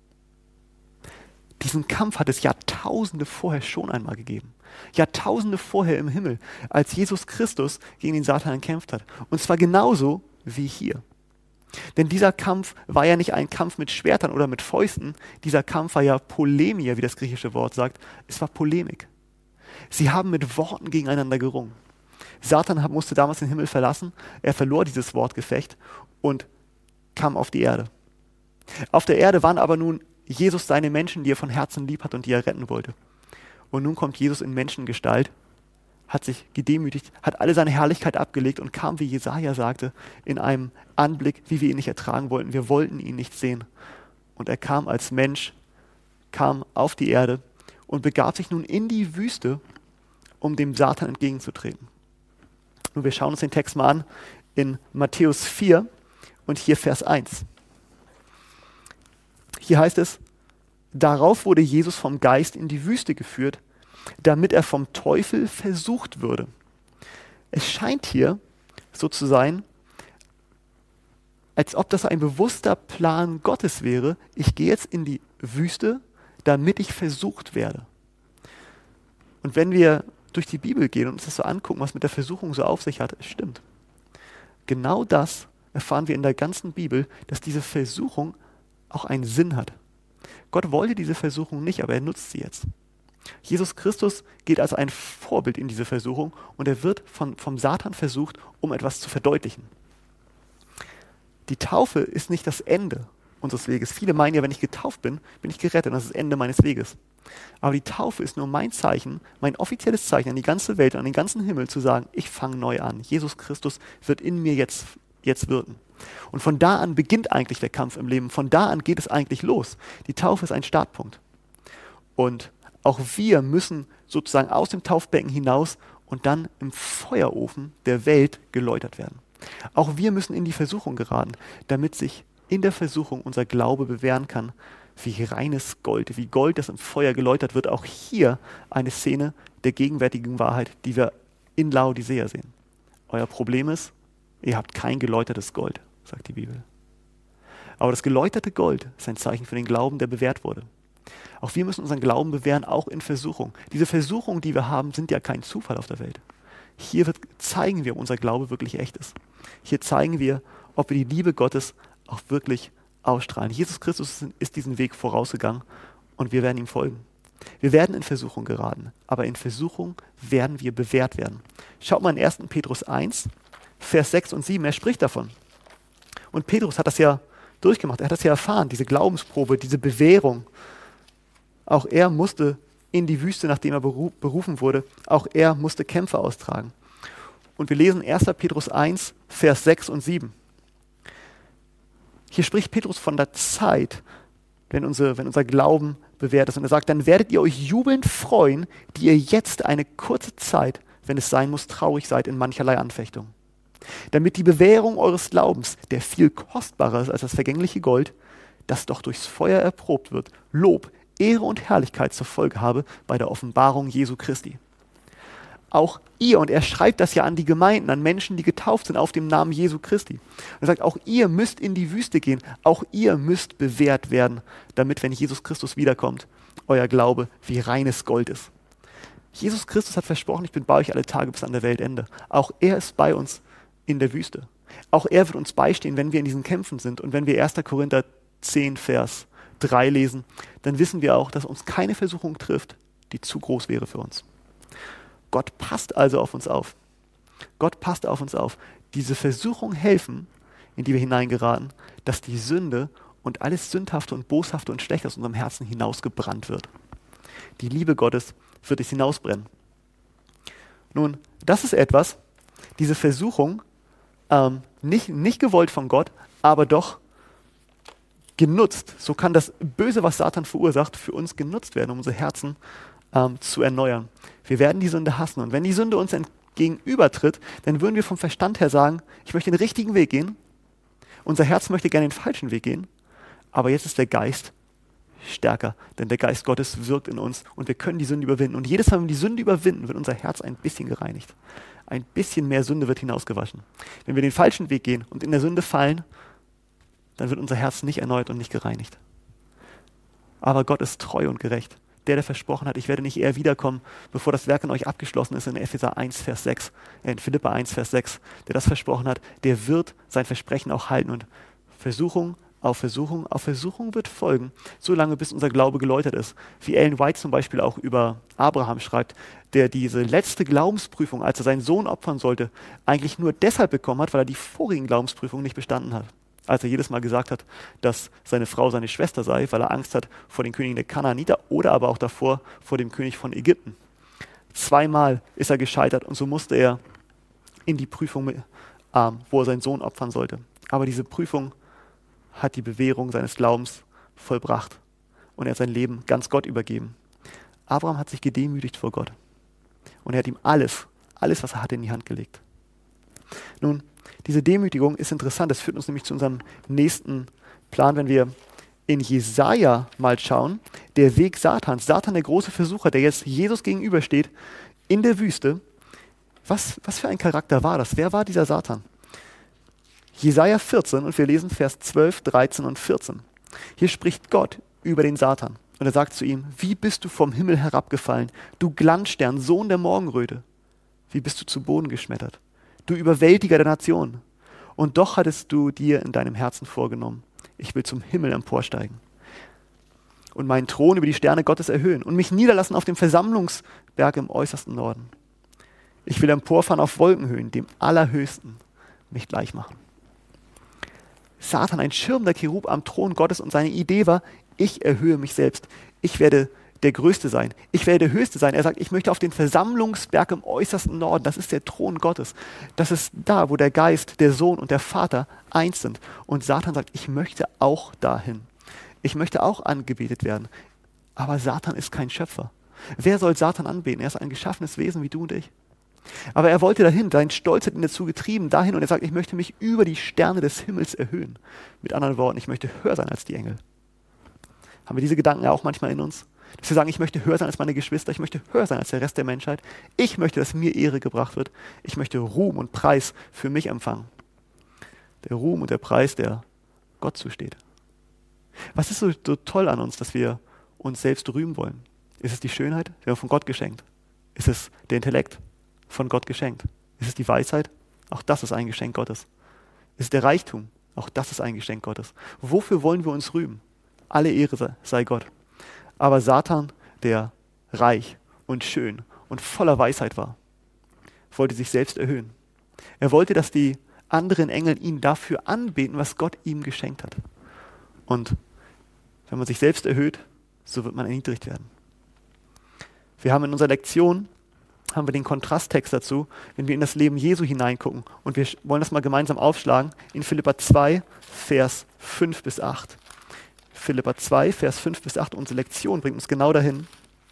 Diesen Kampf hat es Jahrtausende vorher schon einmal gegeben. Jahrtausende vorher im Himmel, als Jesus Christus gegen den Satan gekämpft hat. Und zwar genauso wie hier. Denn dieser Kampf war ja nicht ein Kampf mit Schwertern oder mit Fäusten. Dieser Kampf war ja Polemia, wie das griechische Wort sagt. Es war Polemik. Sie haben mit Worten gegeneinander gerungen. Satan musste damals den Himmel verlassen. Er verlor dieses Wortgefecht und kam auf die Erde. Auf der Erde waren aber nun Jesus seine Menschen, die er von Herzen lieb hat und die er retten wollte. Und nun kommt Jesus in Menschengestalt, hat sich gedemütigt, hat alle seine Herrlichkeit abgelegt und kam, wie Jesaja sagte, in einem Anblick, wie wir ihn nicht ertragen wollten. Wir wollten ihn nicht sehen. Und er kam als Mensch, kam auf die Erde und begab sich nun in die Wüste, um dem Satan entgegenzutreten. Nun, wir schauen uns den Text mal an in Matthäus vier und hier Vers eins. Hier heißt es, darauf wurde Jesus vom Geist in die Wüste geführt, damit er vom Teufel versucht würde. Es scheint hier so zu sein, als ob das ein bewusster Plan Gottes wäre. Ich gehe jetzt in die Wüste, damit ich versucht werde. Und wenn wir durch die Bibel gehen und uns das so angucken, was mit der Versuchung so auf sich hat, es stimmt. Genau das erfahren wir in der ganzen Bibel, dass diese Versuchung auch einen Sinn hat. Gott wollte diese Versuchung nicht, aber er nutzt sie jetzt. Jesus Christus geht als ein Vorbild in diese Versuchung und er wird von, vom Satan versucht, um etwas zu verdeutlichen. Die Taufe ist nicht das Ende unseres Weges. Viele meinen ja, wenn ich getauft bin, bin ich gerettet und das ist das Ende meines Weges. Aber die Taufe ist nur mein Zeichen, mein offizielles Zeichen an die ganze Welt, an den ganzen Himmel zu sagen, ich fange neu an. Jesus Christus wird in mir jetzt, jetzt wirken. Und von da an beginnt eigentlich der Kampf im Leben. Von da an geht es eigentlich los. Die Taufe ist ein Startpunkt. Und auch wir müssen sozusagen aus dem Taufbecken hinaus und dann im Feuerofen der Welt geläutert werden. Auch wir müssen in die Versuchung geraten, damit sich in der Versuchung unser Glaube bewähren kann, wie reines Gold, wie Gold, das im Feuer geläutert wird. Auch hier eine Szene der gegenwärtigen Wahrheit, die wir in Laodicea sehen. Euer Problem ist, ihr habt kein geläutertes Gold, sagt die Bibel. Aber das geläuterte Gold ist ein Zeichen für den Glauben, der bewährt wurde. Auch wir müssen unseren Glauben bewähren, auch in Versuchung. Diese Versuchungen, die wir haben, sind ja kein Zufall auf der Welt. Hier wird, zeigen wir, ob unser Glaube wirklich echt ist. Hier zeigen wir, ob wir die Liebe Gottes auch wirklich ausstrahlen. Jesus Christus ist diesen Weg vorausgegangen und wir werden ihm folgen. Wir werden in Versuchung geraten, aber in Versuchung werden wir bewährt werden. Schaut mal in ersten Petrus eins, Vers sechs und sieben, er spricht davon. Und Petrus hat das ja durchgemacht, er hat das ja erfahren, diese Glaubensprobe, diese Bewährung. Auch er musste in die Wüste, nachdem er berufen wurde, auch er musste Kämpfe austragen. Und wir lesen erster Petrus eins, Vers sechs und sieben. Hier spricht Petrus von der Zeit, wenn, unsere, wenn unser Glauben bewährt ist. Und er sagt, dann werdet ihr euch jubelnd freuen, die ihr jetzt eine kurze Zeit, wenn es sein muss, traurig seid in mancherlei Anfechtung. Damit die Bewährung eures Glaubens, der viel kostbarer ist als das vergängliche Gold, das doch durchs Feuer erprobt wird, Lob, Ehre und Herrlichkeit zur Folge habe bei der Offenbarung Jesu Christi. Auch ihr, und er schreibt das ja an die Gemeinden, an Menschen, die getauft sind auf dem Namen Jesu Christi. Er sagt, auch ihr müsst in die Wüste gehen, auch ihr müsst bewährt werden, damit, wenn Jesus Christus wiederkommt, euer Glaube wie reines Gold ist. Jesus Christus hat versprochen, ich bin bei euch alle Tage bis an der Weltende. Auch er ist bei uns in der Wüste. Auch er wird uns beistehen, wenn wir in diesen Kämpfen sind und wenn wir erster Korinther zehn, Vers drei lesen, dann wissen wir auch, dass uns keine Versuchung trifft, die zu groß wäre für uns. Gott passt also auf uns auf. Gott passt auf uns auf. Diese Versuchungen helfen, in die wir hineingeraten, dass die Sünde und alles Sündhafte und Boshafte und Schlechte aus unserem Herzen hinausgebrannt wird. Die Liebe Gottes wird es hinausbrennen. Nun, das ist etwas, diese Versuchung, ähm, nicht, nicht gewollt von Gott, aber doch genutzt. So kann das Böse, was Satan verursacht, für uns genutzt werden, um unsere Herzen ähm, zu erneuern. Wir werden die Sünde hassen. Und wenn die Sünde uns gegenübertritt, dann würden wir vom Verstand her sagen, ich möchte den richtigen Weg gehen. Unser Herz möchte gerne den falschen Weg gehen. Aber jetzt ist der Geist stärker, denn der Geist Gottes wirkt in uns und wir können die Sünde überwinden. Und jedes Mal, wenn wir die Sünde überwinden, wird unser Herz ein bisschen gereinigt. Ein bisschen mehr Sünde wird hinausgewaschen. Wenn wir den falschen Weg gehen und in der Sünde fallen, dann wird unser Herz nicht erneuert und nicht gereinigt. Aber Gott ist treu und gerecht. Der, der versprochen hat, ich werde nicht eher wiederkommen, bevor das Werk in euch abgeschlossen ist, in Epheser eins, Vers sechs, äh in Philipper eins, Vers sechs, der das versprochen hat, der wird sein Versprechen auch halten. Und Versuchung auf Versuchung auf Versuchung wird folgen, solange bis unser Glaube geläutert ist. Wie Ellen White zum Beispiel auch über Abraham schreibt, der diese letzte Glaubensprüfung, als er seinen Sohn opfern sollte, eigentlich nur deshalb bekommen hat, weil er die vorigen Glaubensprüfungen nicht bestanden hat. Als er jedes Mal gesagt hat, dass seine Frau seine Schwester sei, weil er Angst hat vor den Königen der Kanaaniter oder aber auch davor vor dem König von Ägypten. Zweimal ist er gescheitert und so musste er in die Prüfung, äh, wo er seinen Sohn opfern sollte. Aber diese Prüfung hat die Bewährung seines Glaubens vollbracht und er hat sein Leben ganz Gott übergeben. Abraham hat sich gedemütigt vor Gott und er hat ihm alles, alles, was er hatte, in die Hand gelegt. Nun, diese Demütigung ist interessant, das führt uns nämlich zu unserem nächsten Plan, wenn wir in Jesaja mal schauen, der Weg Satans, Satan, der große Versucher, der jetzt Jesus gegenübersteht, in der Wüste. Was, was für ein Charakter war das? Wer war dieser Satan? Jesaja vierzehn und wir lesen Vers zwölf, dreizehn und vierzehn. Hier spricht Gott über den Satan und er sagt zu ihm, wie bist du vom Himmel herabgefallen, du Glanzstern, Sohn der Morgenröte? Wie bist du zu Boden geschmettert? Du Überwältiger der Nationen. Und doch hattest du dir in deinem Herzen vorgenommen, ich will zum Himmel emporsteigen und meinen Thron über die Sterne Gottes erhöhen und mich niederlassen auf dem Versammlungsberg im äußersten Norden. Ich will emporfahren auf Wolkenhöhen, dem Allerhöchsten mich gleich machen. Satan, ein schirmender Cherub am Thron Gottes und seine Idee war, ich erhöhe mich selbst. Ich werde der Größte sein. Ich werde der Höchste sein. Er sagt, ich möchte auf den Versammlungsberg im äußersten Norden. Das ist der Thron Gottes. Das ist da, wo der Geist, der Sohn und der Vater eins sind. Und Satan sagt, ich möchte auch dahin. Ich möchte auch angebetet werden. Aber Satan ist kein Schöpfer. Wer soll Satan anbeten? Er ist ein geschaffenes Wesen wie du und ich. Aber er wollte dahin, sein Stolz hat ihn dazu getrieben, dahin und er sagt, ich möchte mich über die Sterne des Himmels erhöhen. Mit anderen Worten, ich möchte höher sein als die Engel. Haben wir diese Gedanken ja auch manchmal in uns? Dass wir sagen, ich möchte höher sein als meine Geschwister, ich möchte höher sein als der Rest der Menschheit. Ich möchte, dass mir Ehre gebracht wird. Ich möchte Ruhm und Preis für mich empfangen. Der Ruhm und der Preis, der Gott zusteht. Was ist so, so toll an uns, dass wir uns selbst rühmen wollen? Ist es die Schönheit? Wir haben von Gott geschenkt. Ist es der Intellekt? Von Gott geschenkt. Ist es die Weisheit? Auch das ist ein Geschenk Gottes. Ist es der Reichtum? Auch das ist ein Geschenk Gottes. Wofür wollen wir uns rühmen? Alle Ehre sei Gott. Aber Satan, der reich und schön und voller Weisheit war, wollte sich selbst erhöhen. Er wollte, dass die anderen Engel ihn dafür anbeten, was Gott ihm geschenkt hat. Und wenn man sich selbst erhöht, so wird man erniedrigt werden. Wir haben in unserer Lektion haben wir den Kontrasttext dazu, wenn wir in das Leben Jesu hineingucken. Und wir wollen das mal gemeinsam aufschlagen in Philipper zwei, Vers fünf bis acht. Philipper zwei, Vers fünf bis acht, unsere Lektion bringt uns genau dahin.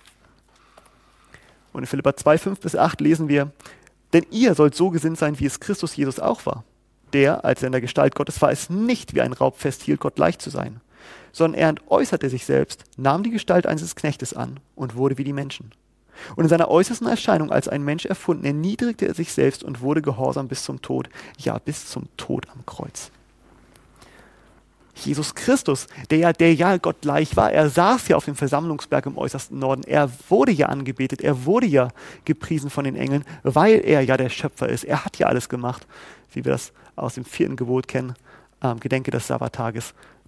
Und in Philipper zwei, fünf bis acht lesen wir, denn ihr sollt so gesinnt sein, wie es Christus Jesus auch war. Der, als er in der Gestalt Gottes war, es nicht wie ein Raub festhielt, Gott gleich zu sein, sondern er entäußerte sich selbst, nahm die Gestalt eines Knechtes an und wurde wie die Menschen. Und in seiner äußersten Erscheinung als ein Mensch erfunden, erniedrigte er sich selbst und wurde gehorsam bis zum Tod, ja, bis zum Tod am Kreuz. Jesus Christus, der ja, der ja Gott gleich war, er saß ja auf dem Versammlungsberg im äußersten Norden, er wurde ja angebetet, er wurde ja gepriesen von den Engeln, weil er ja der Schöpfer ist. Er hat ja alles gemacht, wie wir das aus dem vierten Gebot kennen, ähm, gedenke des Sabbattages,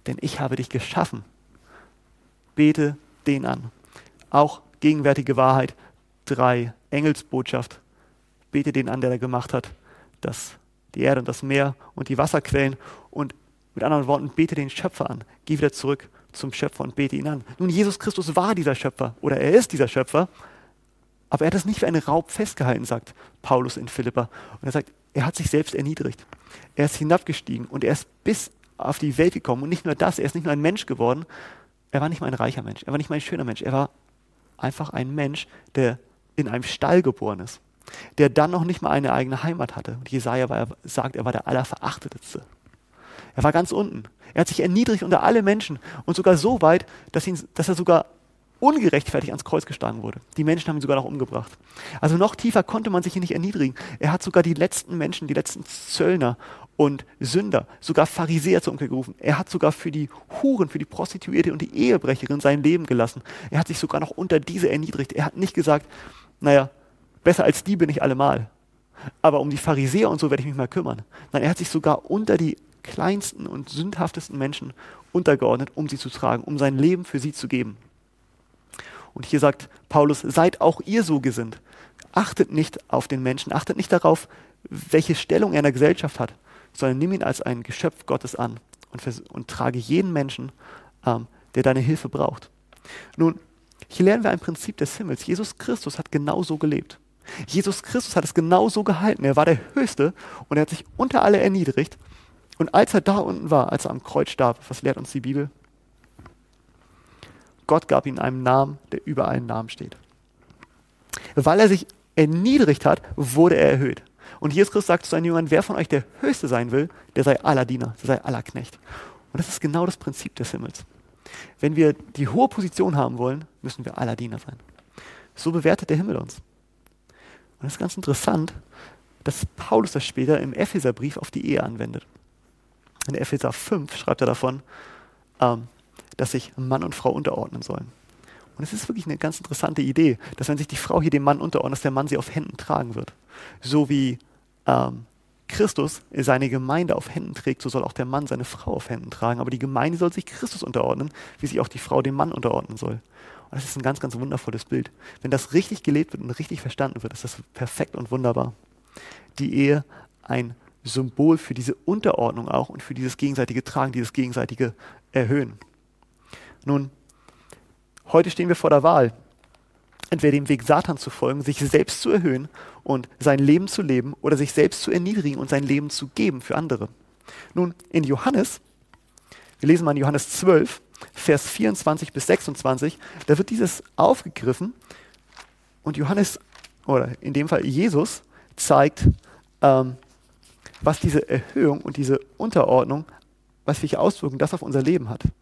denn ich habe dich geschaffen. Bete den an. Auch gegenwärtige Wahrheit drei, Engelsbotschaft. Bete den an, der da gemacht hat, dass die Erde und das Meer und die Wasserquellen, und mit anderen Worten, bete den Schöpfer an. Geh wieder zurück zum Schöpfer und bete ihn an. Nun, Jesus Christus war dieser Schöpfer oder er ist dieser Schöpfer, aber er hat es nicht wie einen Raub festgehalten, sagt Paulus in Philipper. Und er sagt, er hat sich selbst erniedrigt. Er ist hinabgestiegen und er ist bis auf die Welt gekommen. Und nicht nur das, er ist nicht nur ein Mensch geworden, er war nicht mal ein reicher Mensch, er war nicht mal ein schöner Mensch, er war einfach ein Mensch, der in einem Stall geboren ist, der dann noch nicht mal eine eigene Heimat hatte. Und Jesaja war, sagt, er war der Allerverachtetste. Er war ganz unten. Er hat sich erniedrigt unter alle Menschen und sogar so weit, dass, ihn, dass er sogar ungerechtfertigt ans Kreuz geschlagen wurde. Die Menschen haben ihn sogar noch umgebracht. Also noch tiefer konnte man sich hier nicht erniedrigen. Er hat sogar die letzten Menschen, die letzten Zöllner und Sünder, sogar Pharisäer zur Umkehr gerufen. Er hat sogar für die Huren, für die Prostituierte und die Ehebrecherin sein Leben gelassen. Er hat sich sogar noch unter diese erniedrigt. Er hat nicht gesagt, naja, besser als die bin ich allemal. Aber um die Pharisäer und so werde ich mich mal kümmern. Nein, er hat sich sogar unter die kleinsten und sündhaftesten Menschen untergeordnet, um sie zu tragen, um sein Leben für sie zu geben. Und hier sagt Paulus, seid auch ihr so gesinnt. Achtet nicht auf den Menschen, achtet nicht darauf, welche Stellung er in der Gesellschaft hat, sondern nimm ihn als ein Geschöpf Gottes an und, vers- und trage jeden Menschen, ähm, der deine Hilfe braucht. Nun, hier lernen wir ein Prinzip des Himmels. Jesus Christus hat genau so gelebt. Jesus Christus hat es genau so gehalten. Er war der Höchste und er hat sich unter alle erniedrigt. Und als er da unten war, als er am Kreuz starb, was lehrt uns die Bibel? Gott gab ihm einen Namen, der über allen Namen steht. Weil er sich erniedrigt hat, wurde er erhöht. Und Jesus Christus sagt zu seinen Jüngern, wer von euch der Höchste sein will, der sei aller Diener, der sei aller Knecht. Und das ist genau das Prinzip des Himmels. Wenn wir die hohe Position haben wollen, müssen wir aller Diener sein. So bewertet der Himmel uns. Und das ist ganz interessant, dass Paulus das später im Epheserbrief auf die Ehe anwendet. In Epheser fünf schreibt er davon, ähm, dass sich Mann und Frau unterordnen sollen. Und es ist wirklich eine ganz interessante Idee, dass wenn sich die Frau hier dem Mann unterordnet, dass der Mann sie auf Händen tragen wird. So wie ähm, Christus seine Gemeinde auf Händen trägt, so soll auch der Mann seine Frau auf Händen tragen. Aber die Gemeinde soll sich Christus unterordnen, wie sich auch die Frau dem Mann unterordnen soll. Und das ist ein ganz, ganz wundervolles Bild. Wenn das richtig gelebt wird und richtig verstanden wird, ist das perfekt und wunderbar. Die Ehe ein Symbol für diese Unterordnung auch und für dieses gegenseitige Tragen, dieses gegenseitige Erhöhen. Nun, heute stehen wir vor der Wahl, entweder dem Weg Satans zu folgen, sich selbst zu erhöhen und sein Leben zu leben oder sich selbst zu erniedrigen und sein Leben zu geben für andere. Nun, in Johannes, wir lesen mal in Johannes zwölf, Vers vierundzwanzig bis sechsundzwanzig, da wird dieses aufgegriffen und Johannes, oder in dem Fall Jesus, zeigt, ähm, was diese Erhöhung und diese Unterordnung, was welche Auswirkungen das auf unser Leben hat.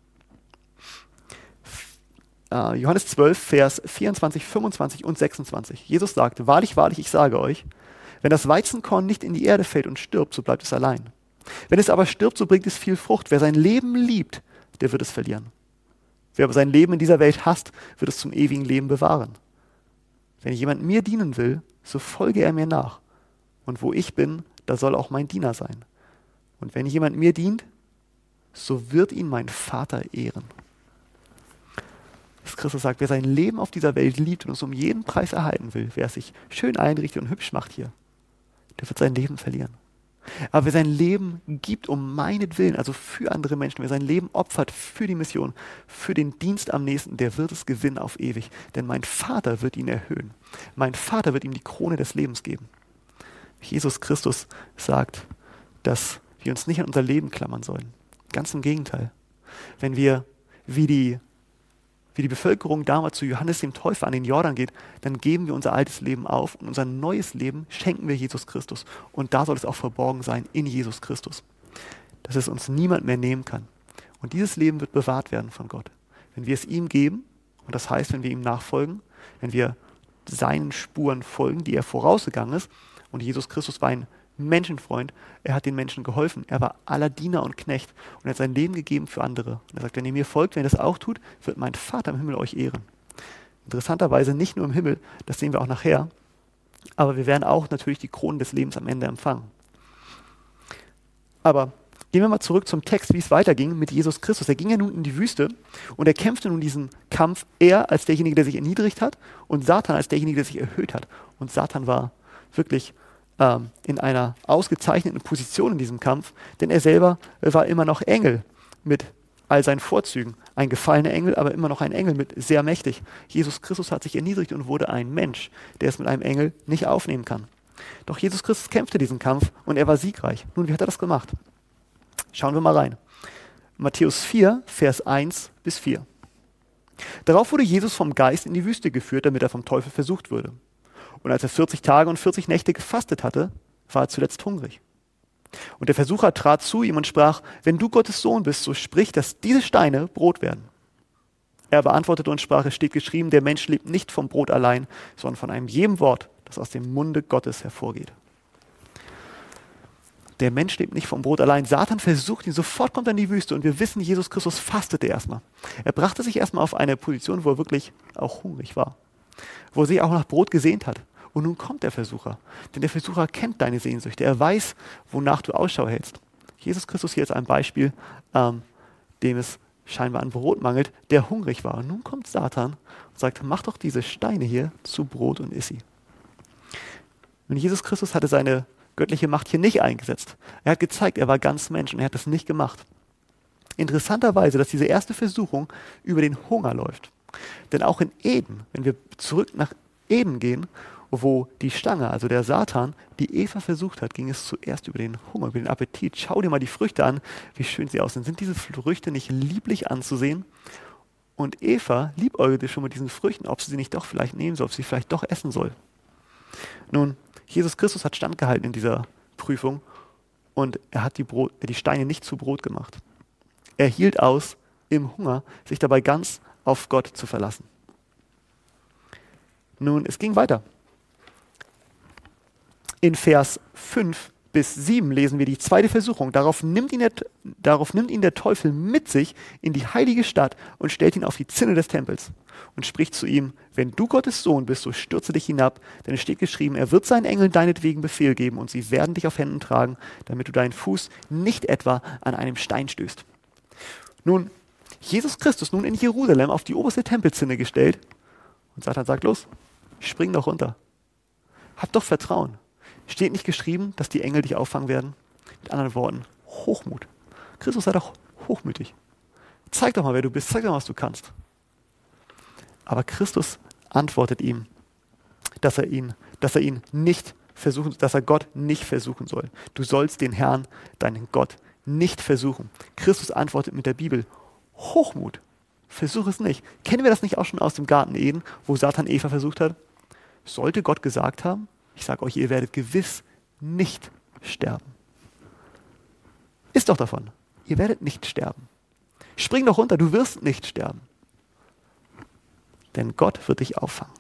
Uh, Johannes zwölf, Vers vierundzwanzig, fünfundzwanzig und sechsundzwanzig. Jesus sagt, wahrlich, wahrlich, ich sage euch, wenn das Weizenkorn nicht in die Erde fällt und stirbt, so bleibt es allein. Wenn es aber stirbt, so bringt es viel Frucht. Wer sein Leben liebt, der wird es verlieren. Wer aber sein Leben in dieser Welt hasst, wird es zum ewigen Leben bewahren. Wenn jemand mir dienen will, so folge er mir nach. Und wo ich bin, da soll auch mein Diener sein. Und wenn jemand mir dient, so wird ihn mein Vater ehren. Dass Christus sagt, wer sein Leben auf dieser Welt liebt und es um jeden Preis erhalten will, wer es sich schön einrichtet und hübsch macht hier, der wird sein Leben verlieren. Aber wer sein Leben gibt um meinetwillen, also für andere Menschen, wer sein Leben opfert für die Mission, für den Dienst am nächsten, der wird es gewinnen auf ewig. Denn mein Vater wird ihn erhöhen. Mein Vater wird ihm die Krone des Lebens geben. Jesus Christus sagt, dass wir uns nicht an unser Leben klammern sollen. Ganz im Gegenteil. Wenn wir wie die wie die Bevölkerung damals zu Johannes dem Täufer an den Jordan geht, dann geben wir unser altes Leben auf und unser neues Leben schenken wir Jesus Christus. Und da soll es auch verborgen sein in Jesus Christus, dass es uns niemand mehr nehmen kann. Und dieses Leben wird bewahrt werden von Gott. Wenn wir es ihm geben, und das heißt, wenn wir ihm nachfolgen, wenn wir seinen Spuren folgen, die er vorausgegangen ist, und Jesus Christus war ein Menschenfreund, er hat den Menschen geholfen, er war aller Diener und Knecht und er hat sein Leben gegeben für andere. Und er sagt, wenn ihr mir folgt, wenn ihr das auch tut, wird mein Vater im Himmel euch ehren. Interessanterweise nicht nur im Himmel, das sehen wir auch nachher, aber wir werden auch natürlich die Kronen des Lebens am Ende empfangen. Aber Gehen wir mal zurück zum Text, wie es weiterging mit Jesus Christus. Er ging ja nun in die Wüste und er kämpfte nun diesen Kampf, er als derjenige, der sich erniedrigt hat und Satan als derjenige, der sich erhöht hat. Und Satan war wirklich ähm, in einer ausgezeichneten Position in diesem Kampf, denn er selber war immer noch Engel mit all seinen Vorzügen. Ein gefallener Engel, aber immer noch ein Engel mit sehr mächtig. Jesus Christus hat sich erniedrigt und wurde ein Mensch, der es mit einem Engel nicht aufnehmen kann. Doch Jesus Christus kämpfte diesen Kampf und er war siegreich. Nun, wie hat er das gemacht? Schauen wir mal rein. Matthäus vier, Vers eins bis vier. Darauf wurde Jesus vom Geist in die Wüste geführt, damit er vom Teufel versucht würde. Und als er vierzig Tage und vierzig Nächte gefastet hatte, war er zuletzt hungrig. Und der Versucher trat zu ihm und sprach, wenn du Gottes Sohn bist, so sprich, dass diese Steine Brot werden. Er beantwortete und sprach, es steht geschrieben, der Mensch lebt nicht vom Brot allein, sondern von einem jedem Wort, das aus dem Munde Gottes hervorgeht. Der Mensch lebt nicht vom Brot allein. Satan versucht ihn, sofort kommt er in die Wüste und wir wissen, Jesus Christus fastete erstmal. Er brachte sich erstmal auf eine Position, wo er wirklich auch hungrig war, wo er sich auch nach Brot gesehnt hat. Und nun kommt der Versucher, denn der Versucher kennt deine Sehnsüchte. Er weiß, wonach du Ausschau hältst. Jesus Christus hier ist ein Beispiel, ähm, dem es scheinbar an Brot mangelt, der hungrig war. Und nun kommt Satan und sagt, mach doch diese Steine hier zu Brot und iss sie. Und Jesus Christus hatte seine göttliche Macht hier nicht eingesetzt. Er hat gezeigt, er war ganz Mensch und er hat das nicht gemacht. Interessanterweise, dass diese erste Versuchung über den Hunger läuft. Denn auch in Eden, wenn wir zurück nach Eden gehen, wo die Stange, also der Satan, die Eva versucht hat, ging es zuerst über den Hunger, über den Appetit. Schau dir mal die Früchte an, wie schön sie aussehen. Sind diese Früchte nicht lieblich anzusehen? Und Eva liebäugelte schon mit diesen Früchten, ob sie sie nicht doch vielleicht nehmen soll, ob sie vielleicht doch essen soll. Nun, Jesus Christus hat standgehalten in dieser Prüfung und er hat die, Brot, die Steine nicht zu Brot gemacht. Er hielt aus, im Hunger, sich dabei ganz auf Gott zu verlassen. Nun, es ging weiter. In Vers fünf bis sieben lesen wir die zweite Versuchung. Darauf nimmt, ihn der, darauf nimmt ihn der Teufel mit sich in die heilige Stadt und stellt ihn auf die Zinne des Tempels und spricht zu ihm, wenn du Gottes Sohn bist, so stürze dich hinab, denn es steht geschrieben, er wird seinen Engeln deinetwegen Befehl geben und sie werden dich auf Händen tragen, damit du deinen Fuß nicht etwa an einem Stein stößt. Nun, Jesus Christus nun in Jerusalem auf die oberste Tempelzinne gestellt und Satan sagt, los, spring doch runter. Hab doch Vertrauen. Steht nicht geschrieben, dass die Engel dich auffangen werden? Mit anderen Worten, Hochmut. Christus sei doch hochmütig. Zeig doch mal, wer du bist. Zeig doch mal, was du kannst. Aber Christus antwortet ihm, dass er ihn, dass er ihn nicht versuchen, dass er Gott nicht versuchen soll. Du sollst den Herrn, deinen Gott, nicht versuchen. Christus antwortet mit der Bibel, Hochmut. Versuch es nicht. Kennen wir das nicht auch schon aus dem Garten Eden, wo Satan Eva versucht hat? Sollte Gott gesagt haben, ich sage euch, ihr werdet gewiss nicht sterben. Ist doch davon. Ihr werdet nicht sterben. Spring doch runter, du wirst nicht sterben. Denn Gott wird dich auffangen.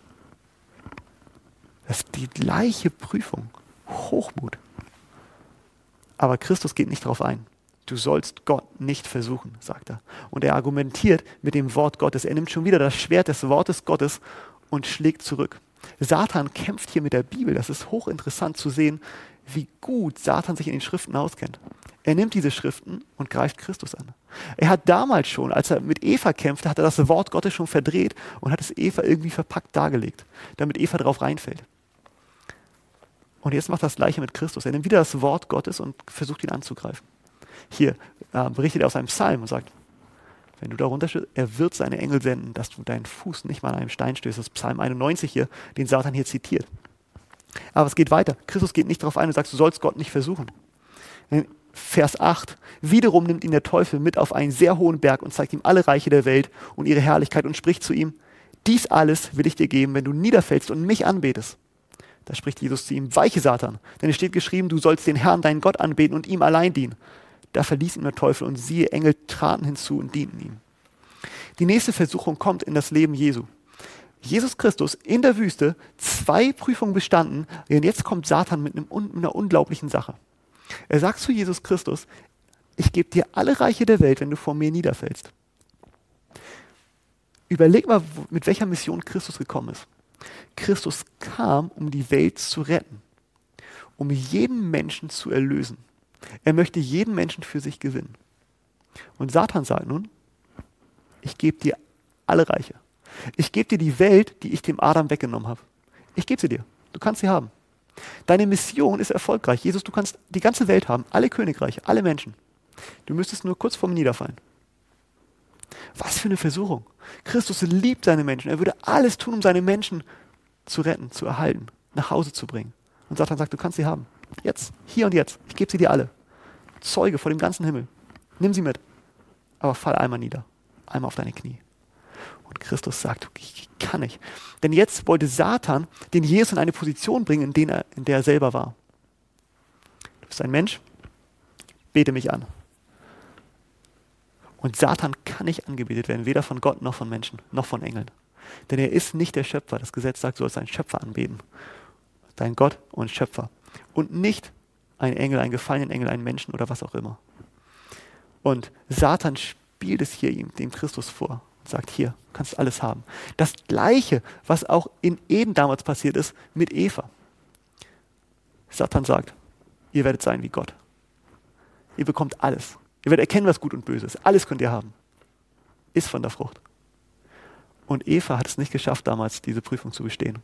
Das ist die gleiche Prüfung. Hochmut. Aber Christus geht nicht darauf ein. Du sollst Gott nicht versuchen, sagt er. Und er argumentiert mit dem Wort Gottes. Er nimmt schon wieder das Schwert des Wortes Gottes und schlägt zurück. Satan kämpft hier mit der Bibel. Das ist hochinteressant zu sehen, wie gut Satan sich in den Schriften auskennt. Er nimmt diese Schriften und greift Christus an. Er hat damals schon, als er mit Eva kämpfte, hat er das Wort Gottes schon verdreht und hat es Eva irgendwie verpackt dargelegt, damit Eva darauf reinfällt. Und jetzt macht er das Gleiche mit Christus. Er nimmt wieder das Wort Gottes und versucht ihn anzugreifen. Hier äh, berichtet er aus einem Psalm und sagt, wenn du da runterstößt, er wird seine Engel senden, dass du deinen Fuß nicht mal an einem Stein stößt. Das ist Psalm einundneunzig hier, den Satan hier zitiert. Aber es geht weiter. Christus geht nicht darauf ein und sagt, du sollst Gott nicht versuchen. In Vers acht, wiederum nimmt ihn der Teufel mit auf einen sehr hohen Berg und zeigt ihm alle Reiche der Welt und ihre Herrlichkeit und spricht zu ihm, dies alles will ich dir geben, wenn du niederfällst und mich anbetest. Da spricht Jesus zu ihm, weiche Satan, denn es steht geschrieben, du sollst den Herrn, deinen Gott anbeten und ihm allein dienen. Da verließ ihn der Teufel und siehe, Engel traten hinzu und dienten ihm. Die nächste Versuchung kommt in das Leben Jesu. Jesus Christus in der Wüste, zwei Prüfungen bestanden, und jetzt kommt Satan mit, einem, mit einer unglaublichen Sache. Er sagt zu Jesus Christus, ich gebe dir alle Reiche der Welt, wenn du vor mir niederfällst. Überleg mal, mit welcher Mission Christus gekommen ist. Christus kam, um die Welt zu retten, um jeden Menschen zu erlösen. Er möchte jeden Menschen für sich gewinnen. Und Satan sagt nun, ich gebe dir alle Reiche. Ich gebe dir die Welt, die ich dem Adam weggenommen habe. Ich gebe sie dir. Du kannst sie haben. Deine Mission ist erfolgreich. Jesus, du kannst die ganze Welt haben, alle Königreiche, alle Menschen. Du müsstest nur kurz vor mir niederfallen. Was für eine Versuchung. Christus liebt seine Menschen. Er würde alles tun, um seine Menschen zu retten, zu erhalten, nach Hause zu bringen. Und Satan sagt, du kannst sie haben. Jetzt, hier und jetzt. Ich gebe sie dir alle. Zeuge vor dem ganzen Himmel. Nimm sie mit. Aber fall einmal nieder. Einmal auf deine Knie. Und Christus sagt, ich kann nicht. Denn jetzt wollte Satan den Jesus in eine Position bringen, in, den er, in der er selber war. Du bist ein Mensch, bete mich an. Und Satan kann nicht angebetet werden, weder von Gott noch von Menschen, noch von Engeln. Denn er ist nicht der Schöpfer. Das Gesetz sagt, du sollst einen Schöpfer anbeten. Dein Gott und Schöpfer. Und nicht ein Engel, einen gefallenen Engel, einen Menschen oder was auch immer. Und Satan spielt es hier ihm, dem Christus vor und sagt, hier, du kannst alles haben. Das Gleiche, was auch in Eden damals passiert ist, mit Eva. Satan sagt, ihr werdet sein wie Gott. Ihr bekommt alles. Ihr werdet erkennen, was gut und böse ist. Alles könnt ihr haben. Ist von der Frucht. Und Eva hat es nicht geschafft, damals diese Prüfung zu bestehen.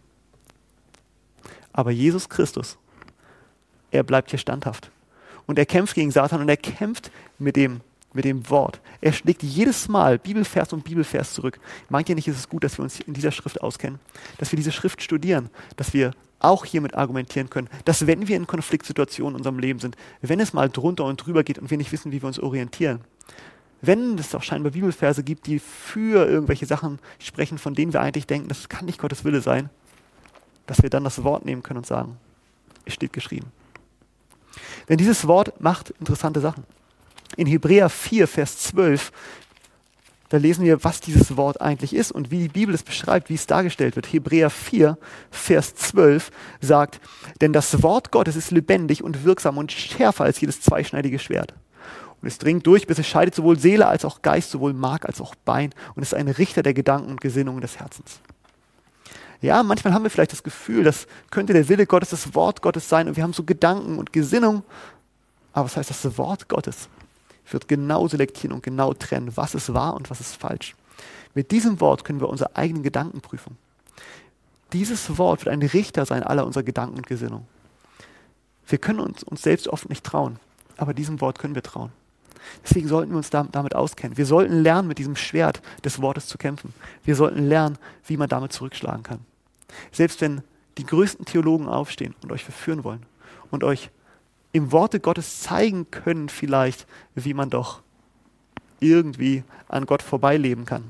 Aber Jesus Christus, er bleibt hier standhaft. Und er kämpft gegen Satan und er kämpft mit dem, mit dem Wort. Er schlägt jedes Mal Bibelvers und Bibelvers zurück. Meint ihr nicht, ist es gut, dass wir uns in dieser Schrift auskennen? Dass wir diese Schrift studieren? Dass wir auch hiermit argumentieren können, dass wenn wir in Konfliktsituationen in unserem Leben sind, wenn es mal drunter und drüber geht und wir nicht wissen, wie wir uns orientieren, wenn es auch scheinbar Bibelverse gibt, die für irgendwelche Sachen sprechen, von denen wir eigentlich denken, das kann nicht Gottes Wille sein, dass wir dann das Wort nehmen können und sagen, es steht geschrieben. Denn dieses Wort macht interessante Sachen. In Hebräer vier, Vers zwölf, da lesen wir, was dieses Wort eigentlich ist und wie die Bibel es beschreibt, wie es dargestellt wird. Hebräer vier, Vers zwölf sagt, denn das Wort Gottes ist lebendig und wirksam und schärfer als jedes zweischneidige Schwert. Und es dringt durch, bis es scheidet sowohl Seele als auch Geist, sowohl Mark als auch Bein und ist ein Richter der Gedanken und Gesinnungen des Herzens. Ja, manchmal haben wir vielleicht das Gefühl, das könnte der Wille Gottes, das Wort Gottes sein und wir haben so Gedanken und Gesinnung. Aber was heißt das Wort Gottes? Wird genau selektieren und genau trennen, was ist wahr und was ist falsch. Mit diesem Wort können wir unsere eigenen Gedanken prüfen. Dieses Wort wird ein Richter sein aller unserer Gedanken und Gesinnung. Wir können uns, uns selbst oft nicht trauen, aber diesem Wort können wir trauen. Deswegen sollten wir uns damit auskennen. Wir sollten lernen, mit diesem Schwert des Wortes zu kämpfen. Wir sollten lernen, wie man damit zurückschlagen kann. Selbst wenn die größten Theologen aufstehen und euch verführen wollen und euch im Worte Gottes zeigen können vielleicht, wie man doch irgendwie an Gott vorbeileben kann.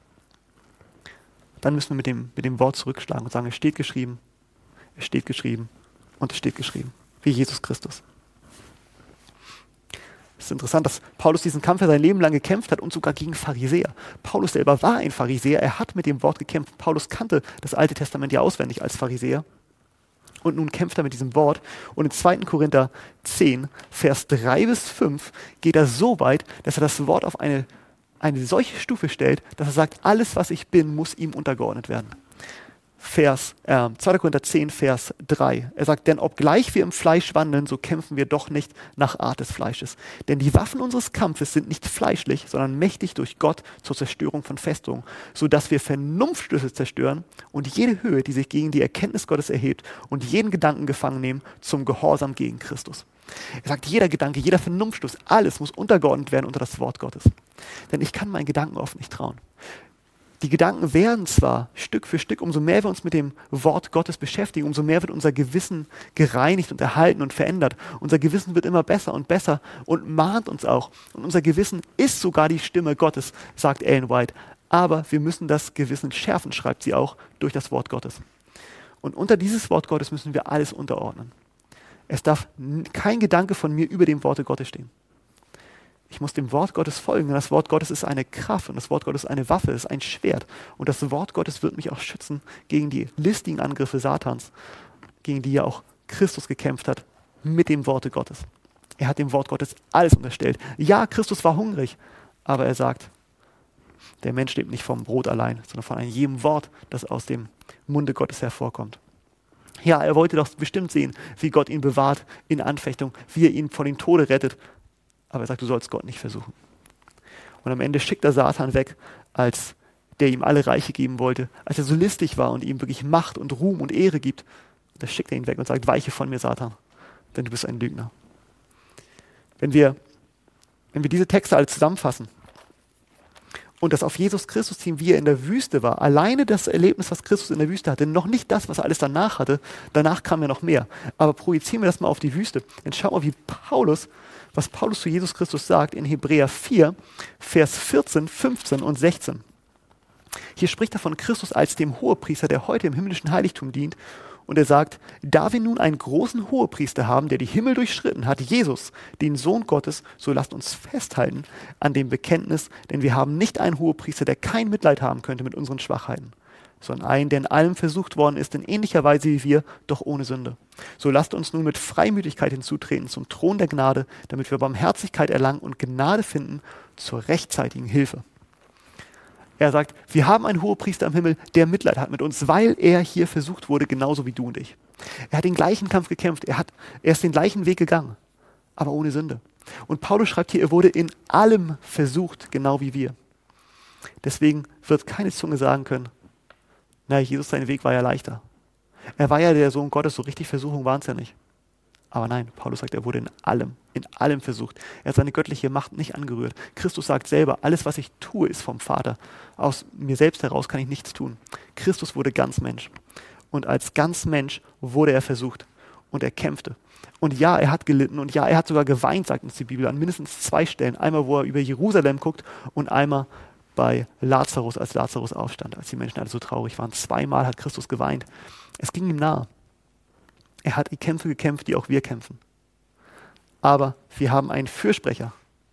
Dann müssen wir mit dem, mit dem Wort zurückschlagen und sagen, es steht geschrieben, es steht geschrieben und es steht geschrieben, wie Jesus Christus. Es ist interessant, dass Paulus diesen Kampf ja sein Leben lang gekämpft hat und sogar gegen Pharisäer. Paulus selber war ein Pharisäer, er hat mit dem Wort gekämpft. Paulus kannte das Alte Testament ja auswendig als Pharisäer. Und nun kämpft er mit diesem Wort. Und in zweiten Korinther zehn, Vers drei bis fünf geht er so weit, dass er das Wort auf eine, eine solche Stufe stellt, dass er sagt, alles, was ich bin, muss ihm untergeordnet werden. Vers, äh, zweiter Korinther zehn, Vers drei. Er sagt, denn obgleich wir im Fleisch wandeln, so kämpfen wir doch nicht nach Art des Fleisches. Denn die Waffen unseres Kampfes sind nicht fleischlich, sondern mächtig durch Gott zur Zerstörung von Festungen, sodass wir Vernunftschlüsse zerstören und jede Höhe, die sich gegen die Erkenntnis Gottes erhebt und jeden Gedanken gefangen nehmen zum Gehorsam gegen Christus. Er sagt, jeder Gedanke, jeder Vernunftschluss, alles muss untergeordnet werden unter das Wort Gottes. Denn ich kann meinen Gedanken oft nicht trauen. Die Gedanken werden zwar Stück für Stück, umso mehr wir uns mit dem Wort Gottes beschäftigen, umso mehr wird unser Gewissen gereinigt und erhalten und verändert. Unser Gewissen wird immer besser und besser und mahnt uns auch. Und unser Gewissen ist sogar die Stimme Gottes, sagt Ellen White. Aber wir müssen das Gewissen schärfen, schreibt sie auch, durch das Wort Gottes. Und unter dieses Wort Gottes müssen wir alles unterordnen. Es darf kein Gedanke von mir über dem Worte Gottes stehen. Ich muss dem Wort Gottes folgen, denn das Wort Gottes ist eine Kraft und das Wort Gottes ist eine Waffe, ist ein Schwert. Und das Wort Gottes wird mich auch schützen gegen die listigen Angriffe Satans, gegen die ja auch Christus gekämpft hat, mit dem Worte Gottes. Er hat dem Wort Gottes alles unterstellt. Ja, Christus war hungrig, aber er sagt, der Mensch lebt nicht vom Brot allein, sondern von einem jedem Wort, das aus dem Munde Gottes hervorkommt. Ja, er wollte doch bestimmt sehen, wie Gott ihn bewahrt in Anfechtung, wie er ihn von dem Tode rettet. Aber er sagt, du sollst Gott nicht versuchen. Und am Ende schickt er Satan weg, als der ihm alle Reiche geben wollte, als er so listig war und ihm wirklich Macht und Ruhm und Ehre gibt. Da schickt er ihn weg und sagt, weiche von mir, Satan, denn du bist ein Lügner. Wenn wir, wenn wir diese Texte alle zusammenfassen und das auf Jesus Christus ziehen, wie er in der Wüste war, alleine das Erlebnis, was Christus in der Wüste hatte, noch nicht das, was er alles danach hatte, danach kam ja noch mehr. Aber projizieren wir das mal auf die Wüste. Dann schauen wir, wie Paulus, was Paulus zu Jesus Christus sagt in Hebräer vier, Vers vierzehn, fünfzehn und sechzehn. Hier spricht er von Christus als dem Hohepriester, der heute im himmlischen Heiligtum dient. Und er sagt, da wir nun einen großen Hohepriester haben, der die Himmel durchschritten hat, Jesus, den Sohn Gottes, so lasst uns festhalten an dem Bekenntnis, denn wir haben nicht einen Hohepriester, der kein Mitleid haben könnte mit unseren Schwachheiten, sondern einen, der in allem versucht worden ist, in ähnlicher Weise wie wir, doch ohne Sünde. So lasst uns nun mit Freimütigkeit hinzutreten zum Thron der Gnade, damit wir Barmherzigkeit erlangen und Gnade finden zur rechtzeitigen Hilfe. Er sagt, wir haben einen Hohepriester im Himmel, der Mitleid hat mit uns, weil er hier versucht wurde, genauso wie du und ich. Er hat den gleichen Kampf gekämpft, er, hat, er ist den gleichen Weg gegangen, aber ohne Sünde. Und Paulus schreibt hier, er wurde in allem versucht, genau wie wir. Deswegen wird keine Zunge sagen können, na, Jesus, sein Weg war ja leichter. Er war ja der Sohn Gottes, so richtig Versuchung waren es ja nicht. Aber nein, Paulus sagt, er wurde in allem, in allem versucht. Er hat seine göttliche Macht nicht angerührt. Christus sagt selber, alles, was ich tue, ist vom Vater. Aus mir selbst heraus kann ich nichts tun. Christus wurde ganz Mensch. Und als ganz Mensch wurde er versucht. Und er kämpfte. Und ja, er hat gelitten. Und ja, er hat sogar geweint, sagt uns die Bibel, an mindestens zwei Stellen. Einmal, wo er über Jerusalem guckt und einmal bei Lazarus, als Lazarus aufstand, als die Menschen alle so traurig waren. Zweimal hat Christus geweint. Es ging ihm nahe. Er hat die Kämpfe gekämpft, die auch wir kämpfen. Aber wir haben einen Fürsprecher.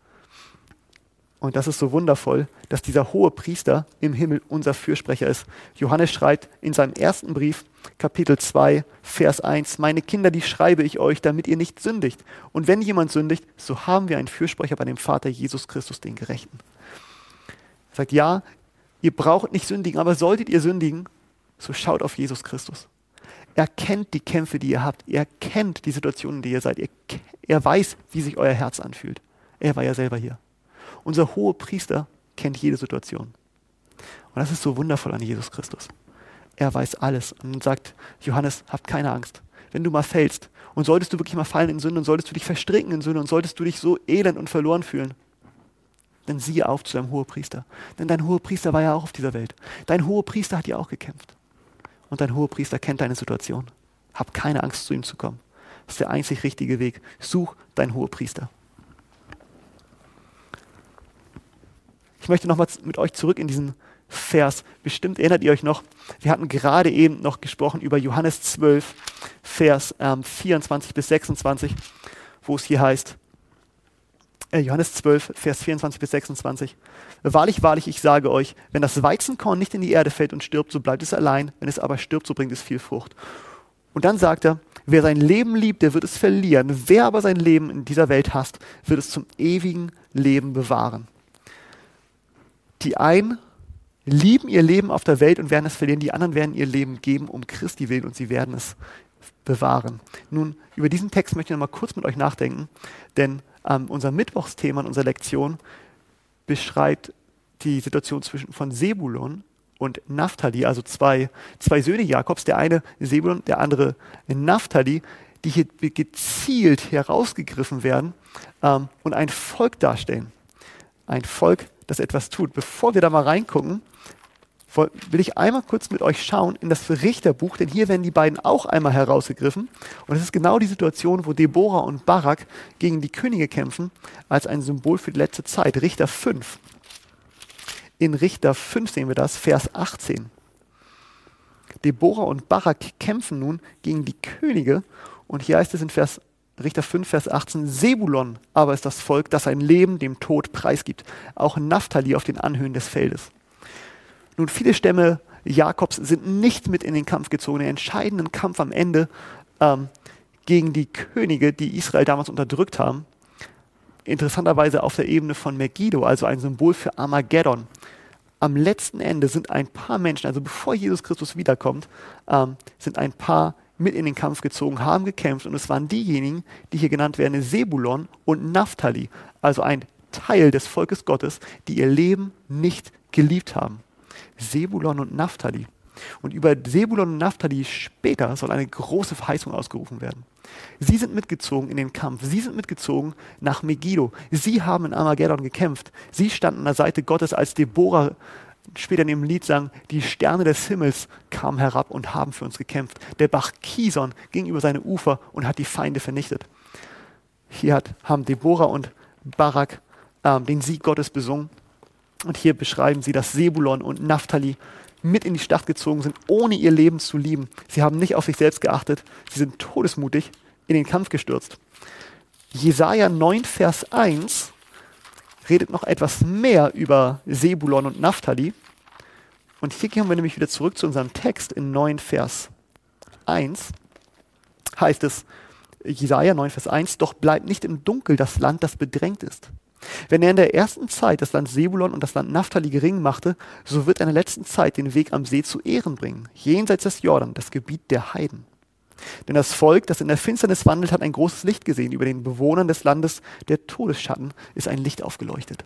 Und das ist so wundervoll, dass dieser hohe Priester im Himmel unser Fürsprecher ist. Johannes schreibt in seinem ersten Brief, Kapitel zwei, Vers eins, meine Kinder, die schreibe ich euch, damit ihr nicht sündigt. Und wenn jemand sündigt, so haben wir einen Fürsprecher bei dem Vater Jesus Christus, den Gerechten. Er sagt, ja, ihr braucht nicht sündigen, aber solltet ihr sündigen, so schaut auf Jesus Christus. Er kennt die Kämpfe, die ihr habt. Er kennt die Situationen, in die ihr seid. Er, er weiß, wie sich euer Herz anfühlt. Er war ja selber hier. Unser hoher Priester kennt jede Situation. Und das ist so wundervoll an Jesus Christus. Er weiß alles. Und dann sagt Johannes, habt keine Angst. Wenn du mal fällst und solltest du wirklich mal fallen in Sünde und solltest du dich verstricken in Sünde und solltest du dich so elend und verloren fühlen, dann siehe auf zu deinem Hohepriester. Denn dein Hohepriester war ja auch auf dieser Welt. Dein Hohepriester hat ja auch gekämpft. Und dein Hohepriester kennt deine Situation. Hab keine Angst, zu ihm zu kommen. Das ist der einzig richtige Weg. Such deinen Hohepriester. Ich möchte nochmal mit euch zurück in diesen Vers. Bestimmt erinnert ihr euch noch, wir hatten gerade eben noch gesprochen über Johannes zwölf, Vers ähm, vierundzwanzig bis sechsundzwanzig, wo es hier heißt, äh, Johannes zwölf, Vers vierundzwanzig bis sechsundzwanzig. Wahrlich, wahrlich, ich sage euch, wenn das Weizenkorn nicht in die Erde fällt und stirbt, so bleibt es allein. Wenn es aber stirbt, so bringt es viel Frucht. Und dann sagt er, wer sein Leben liebt, der wird es verlieren. Wer aber sein Leben in dieser Welt hasst, wird es zum ewigen Leben bewahren. Die einen lieben ihr Leben auf der Welt und werden es verlieren. Die anderen werden ihr Leben geben um Christi willen und sie werden es bewahren. Nun, über diesen Text möchte ich noch mal kurz mit euch nachdenken, denn ähm, unser Mittwochsthema in unserer Lektion beschreibt die Situation zwischen von Sebulon und Naphtali, also zwei, zwei Söhne Jakobs, der eine Sebulon, der andere Naphtali, die hier gezielt herausgegriffen werden ähm, und ein Volk darstellen. Ein Volk, das etwas tut. Bevor wir da mal reingucken, will ich einmal kurz mit euch schauen in das Richterbuch, denn hier werden die beiden auch einmal herausgegriffen. Und es ist genau die Situation, wo Deborah und Barak gegen die Könige kämpfen, als ein Symbol für die letzte Zeit. Richter fünf. In Richter fünf sehen wir das, Vers achtzehn. Deborah und Barak kämpfen nun gegen die Könige. Und hier heißt es in Vers, Richter fünf, Vers achtzehn, Sebulon aber ist das Volk, das sein Leben dem Tod preisgibt. Auch Naphtali auf den Anhöhen des Feldes. Nun, viele Stämme Jakobs sind nicht mit in den Kampf gezogen, den entscheidenden Kampf am Ende ähm, gegen die Könige, die Israel damals unterdrückt haben. Interessanterweise auf der Ebene von Megiddo, also ein Symbol für Armageddon. Am letzten Ende sind ein paar Menschen, also bevor Jesus Christus wiederkommt, ähm, sind ein paar mit in den Kampf gezogen, haben gekämpft und es waren diejenigen, die hier genannt werden, Sebulon und Naphtali, also ein Teil des Volkes Gottes, die ihr Leben nicht geliebt haben. Sebulon und Naphtali. Und über Sebulon und Naphtali später soll eine große Verheißung ausgerufen werden. Sie sind mitgezogen in den Kampf. Sie sind mitgezogen nach Megiddo. Sie haben in Armageddon gekämpft. Sie standen an der Seite Gottes, als Deborah später in dem Lied sang, die Sterne des Himmels kamen herab und haben für uns gekämpft. Der Bach Kison ging über seine Ufer und hat die Feinde vernichtet. Hier hat, haben Deborah und Barak ähm, den Sieg Gottes besungen. Und hier beschreiben sie, dass Sebulon und Naphtali mit in die Stadt gezogen sind, ohne ihr Leben zu lieben. Sie haben nicht auf sich selbst geachtet. Sie sind todesmutig in den Kampf gestürzt. Jesaja neun, Vers eins redet noch etwas mehr über Sebulon und Naphtali. Und hier gehen wir nämlich wieder zurück zu unserem Text in neun, Vers eins. Heißt es, Jesaja neun, Vers eins, doch bleibt nicht im Dunkel das Land, das bedrängt ist. Wenn er in der ersten Zeit das Land Sebulon und das Land Naphtali gering machte, so wird er in der letzten Zeit den Weg am See zu Ehren bringen, jenseits des Jordan, das Gebiet der Heiden. Denn das Volk, das in der Finsternis wandelt, hat ein großes Licht gesehen. Über den Bewohnern des Landes der Todesschatten ist ein Licht aufgeleuchtet.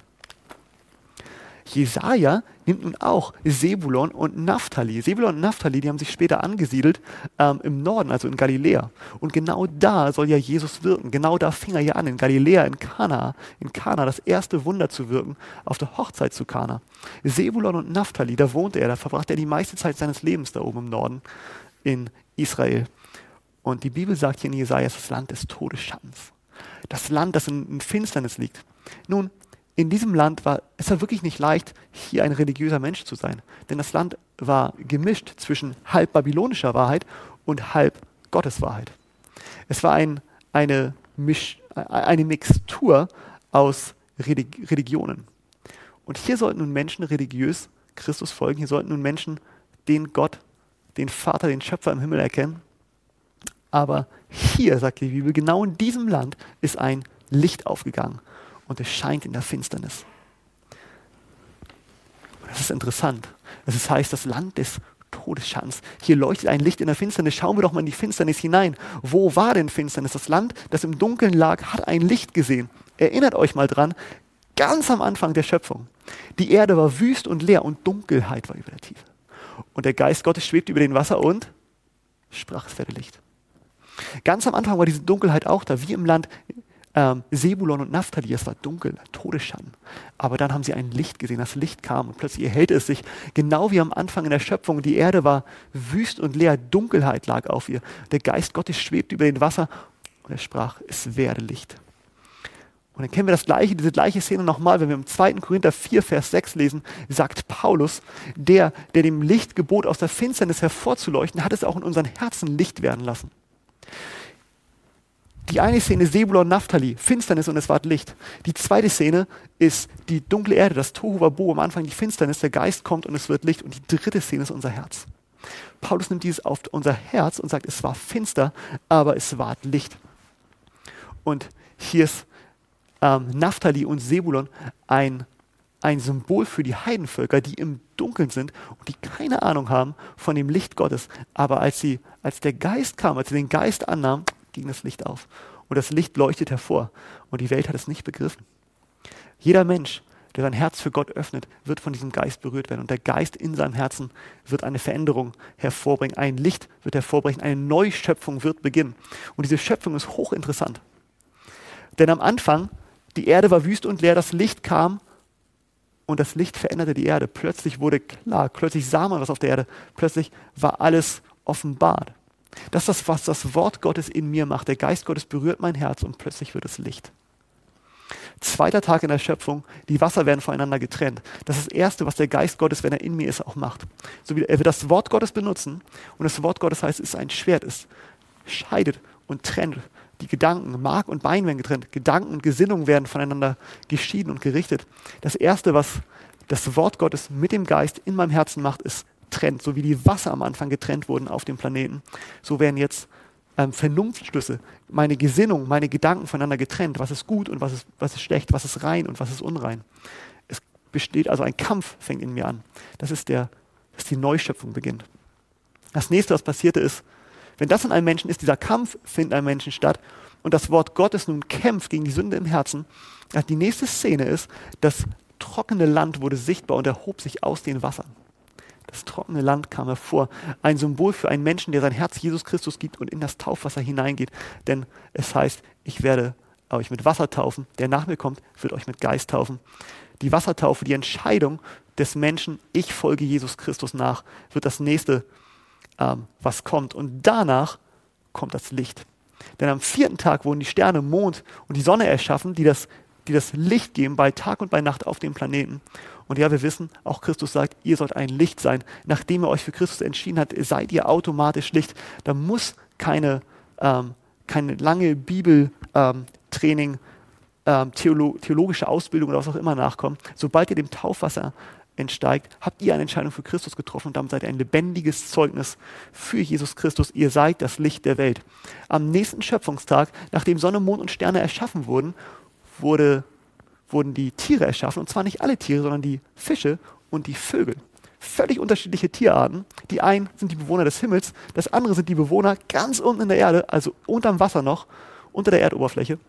Jesaja nimmt nun auch Sebulon und Naphtali. Sebulon und Naphtali, die haben sich später angesiedelt ähm, im Norden, also in Galiläa. Und genau da soll ja Jesus wirken. Genau da fing er ja an, in Galiläa, in Kana, in Kana das erste Wunder zu wirken, auf der Hochzeit zu Kana. Sebulon und Naphtali, da wohnte er, da verbrachte er die meiste Zeit seines Lebens da oben im Norden in Israel. Und die Bibel sagt hier in Jesaja, es ist das Land des Todesschattens. Das Land, das in, in Finsternis liegt. Nun, in diesem Land war es war wirklich nicht leicht, hier ein religiöser Mensch zu sein. Denn das Land war gemischt zwischen halb babylonischer Wahrheit und halb Gottes Wahrheit. Es war ein, eine, Misch, eine Mixtur aus Relig- Religionen. Und hier sollten nun Menschen religiös Christus folgen. Hier sollten nun Menschen den Gott, den Vater, den Schöpfer im Himmel erkennen. Aber hier, sagt die Bibel, genau in diesem Land ist ein Licht aufgegangen. Und es scheint in der Finsternis. Das ist interessant. Das heißt, das Land des Todesschattens. Hier leuchtet ein Licht in der Finsternis. Schauen wir doch mal in die Finsternis hinein. Wo war denn Finsternis? Das Land, das im Dunkeln lag, hat ein Licht gesehen. Erinnert euch mal dran, ganz am Anfang der Schöpfung. Die Erde war wüst und leer und Dunkelheit war über der Tiefe. Und der Geist Gottes schwebte über dem Wasser und sprach, es werde Licht. Ganz am Anfang war diese Dunkelheit auch da, wie im Land Ähm, Sebulon und Naphtali, es war dunkel, Todesschatten. Aber dann haben sie ein Licht gesehen, das Licht kam und plötzlich erhellte es sich, genau wie am Anfang in der Schöpfung. Die Erde war wüst und leer, Dunkelheit lag auf ihr. Der Geist Gottes schwebte über den Wasser und er sprach, es werde Licht. Und dann kennen wir das gleiche, diese gleiche Szene nochmal, wenn wir im zweiten Korinther vier, Vers sechs lesen, sagt Paulus, der, der dem Licht gebot, aus der Finsternis hervorzuleuchten, hat es auch in unseren Herzen Licht werden lassen. Die eine Szene Sebulon, Naphtali, Finsternis und es ward Licht. Die zweite Szene ist die dunkle Erde, das Tohu Wabohu, am Anfang die Finsternis, der Geist kommt und es wird Licht. Und die dritte Szene ist unser Herz. Paulus nimmt dieses auf unser Herz und sagt, es war finster, aber es ward Licht. Und hier ist ähm, Naphtali und Sebulon ein, ein Symbol für die Heidenvölker, die im Dunkeln sind und die keine Ahnung haben von dem Licht Gottes. Aber als, sie, als der Geist kam, als sie den Geist annahmen, ging das Licht auf. Und das Licht leuchtet hervor. Und die Welt hat es nicht begriffen. Jeder Mensch, der sein Herz für Gott öffnet, wird von diesem Geist berührt werden. Und der Geist in seinem Herzen wird eine Veränderung hervorbringen. Ein Licht wird hervorbringen. Eine Neuschöpfung wird beginnen. Und diese Schöpfung ist hochinteressant. Denn am Anfang, die Erde war wüst und leer, das Licht kam und das Licht veränderte die Erde. Plötzlich wurde klar, plötzlich sah man was auf der Erde. Plötzlich war alles offenbart. Das ist das, was das Wort Gottes in mir macht. Der Geist Gottes berührt mein Herz und plötzlich wird es Licht. Zweiter Tag in der Schöpfung, die Wasser werden voneinander getrennt. Das ist das Erste, was der Geist Gottes, wenn er in mir ist, auch macht. So wie er wird das Wort Gottes benutzen und das Wort Gottes heißt, es ist ein Schwert, es scheidet und trennt. Die Gedanken, Mark und Bein werden getrennt. Gedanken und Gesinnung werden voneinander geschieden und gerichtet. Das Erste, was das Wort Gottes mit dem Geist in meinem Herzen macht, ist trennt, so wie die Wasser am Anfang getrennt wurden auf dem Planeten, so werden jetzt ähm, Vernunftschlüsse, meine Gesinnung, meine Gedanken voneinander getrennt, was ist gut und was ist, was ist schlecht, was ist rein und was ist unrein. Es besteht also ein Kampf, fängt in mir an. Das ist der, dass die Neuschöpfung beginnt. Das nächste, was passierte, ist, Wenn das in einem Menschen ist, dieser Kampf findet in einem Menschen statt und das Wort Gottes nun kämpft gegen die Sünde im Herzen, ja, die nächste Szene ist, das trockene Land wurde sichtbar und erhob sich aus den Wassern. Das trockene Land kam hervor. Ein Symbol für einen Menschen, der sein Herz Jesus Christus gibt und in das Taufwasser hineingeht. Denn es heißt, ich werde euch mit Wasser taufen. Der nach mir kommt, wird euch mit Geist taufen. Die Wassertaufe, die Entscheidung des Menschen, ich folge Jesus Christus nach, wird das nächste, ähm, was kommt. Und danach kommt das Licht. Denn am vierten Tag wurden die Sterne, Mond und die Sonne erschaffen, die das, die das Licht geben bei Tag und bei Nacht auf dem Planeten. Und ja, wir wissen, auch Christus sagt, ihr sollt ein Licht sein. Nachdem ihr euch für Christus entschieden habt, seid ihr automatisch Licht. Da muss keine, ähm, keine lange Bibeltraining, ähm, Theolo- theologische Ausbildung oder was auch immer nachkommen. Sobald ihr dem Taufwasser entsteigt, habt ihr eine Entscheidung für Christus getroffen und damit seid ihr ein lebendiges Zeugnis für Jesus Christus. Ihr seid das Licht der Welt. Am nächsten Schöpfungstag, nachdem Sonne, Mond und Sterne erschaffen wurden, wurde wurden die Tiere erschaffen, und zwar nicht alle Tiere, sondern die Fische und die Vögel. Völlig unterschiedliche Tierarten. Die einen sind die Bewohner des Himmels, das andere sind die Bewohner ganz unten in der Erde, also unterm Wasser noch, unter der Erdoberfläche.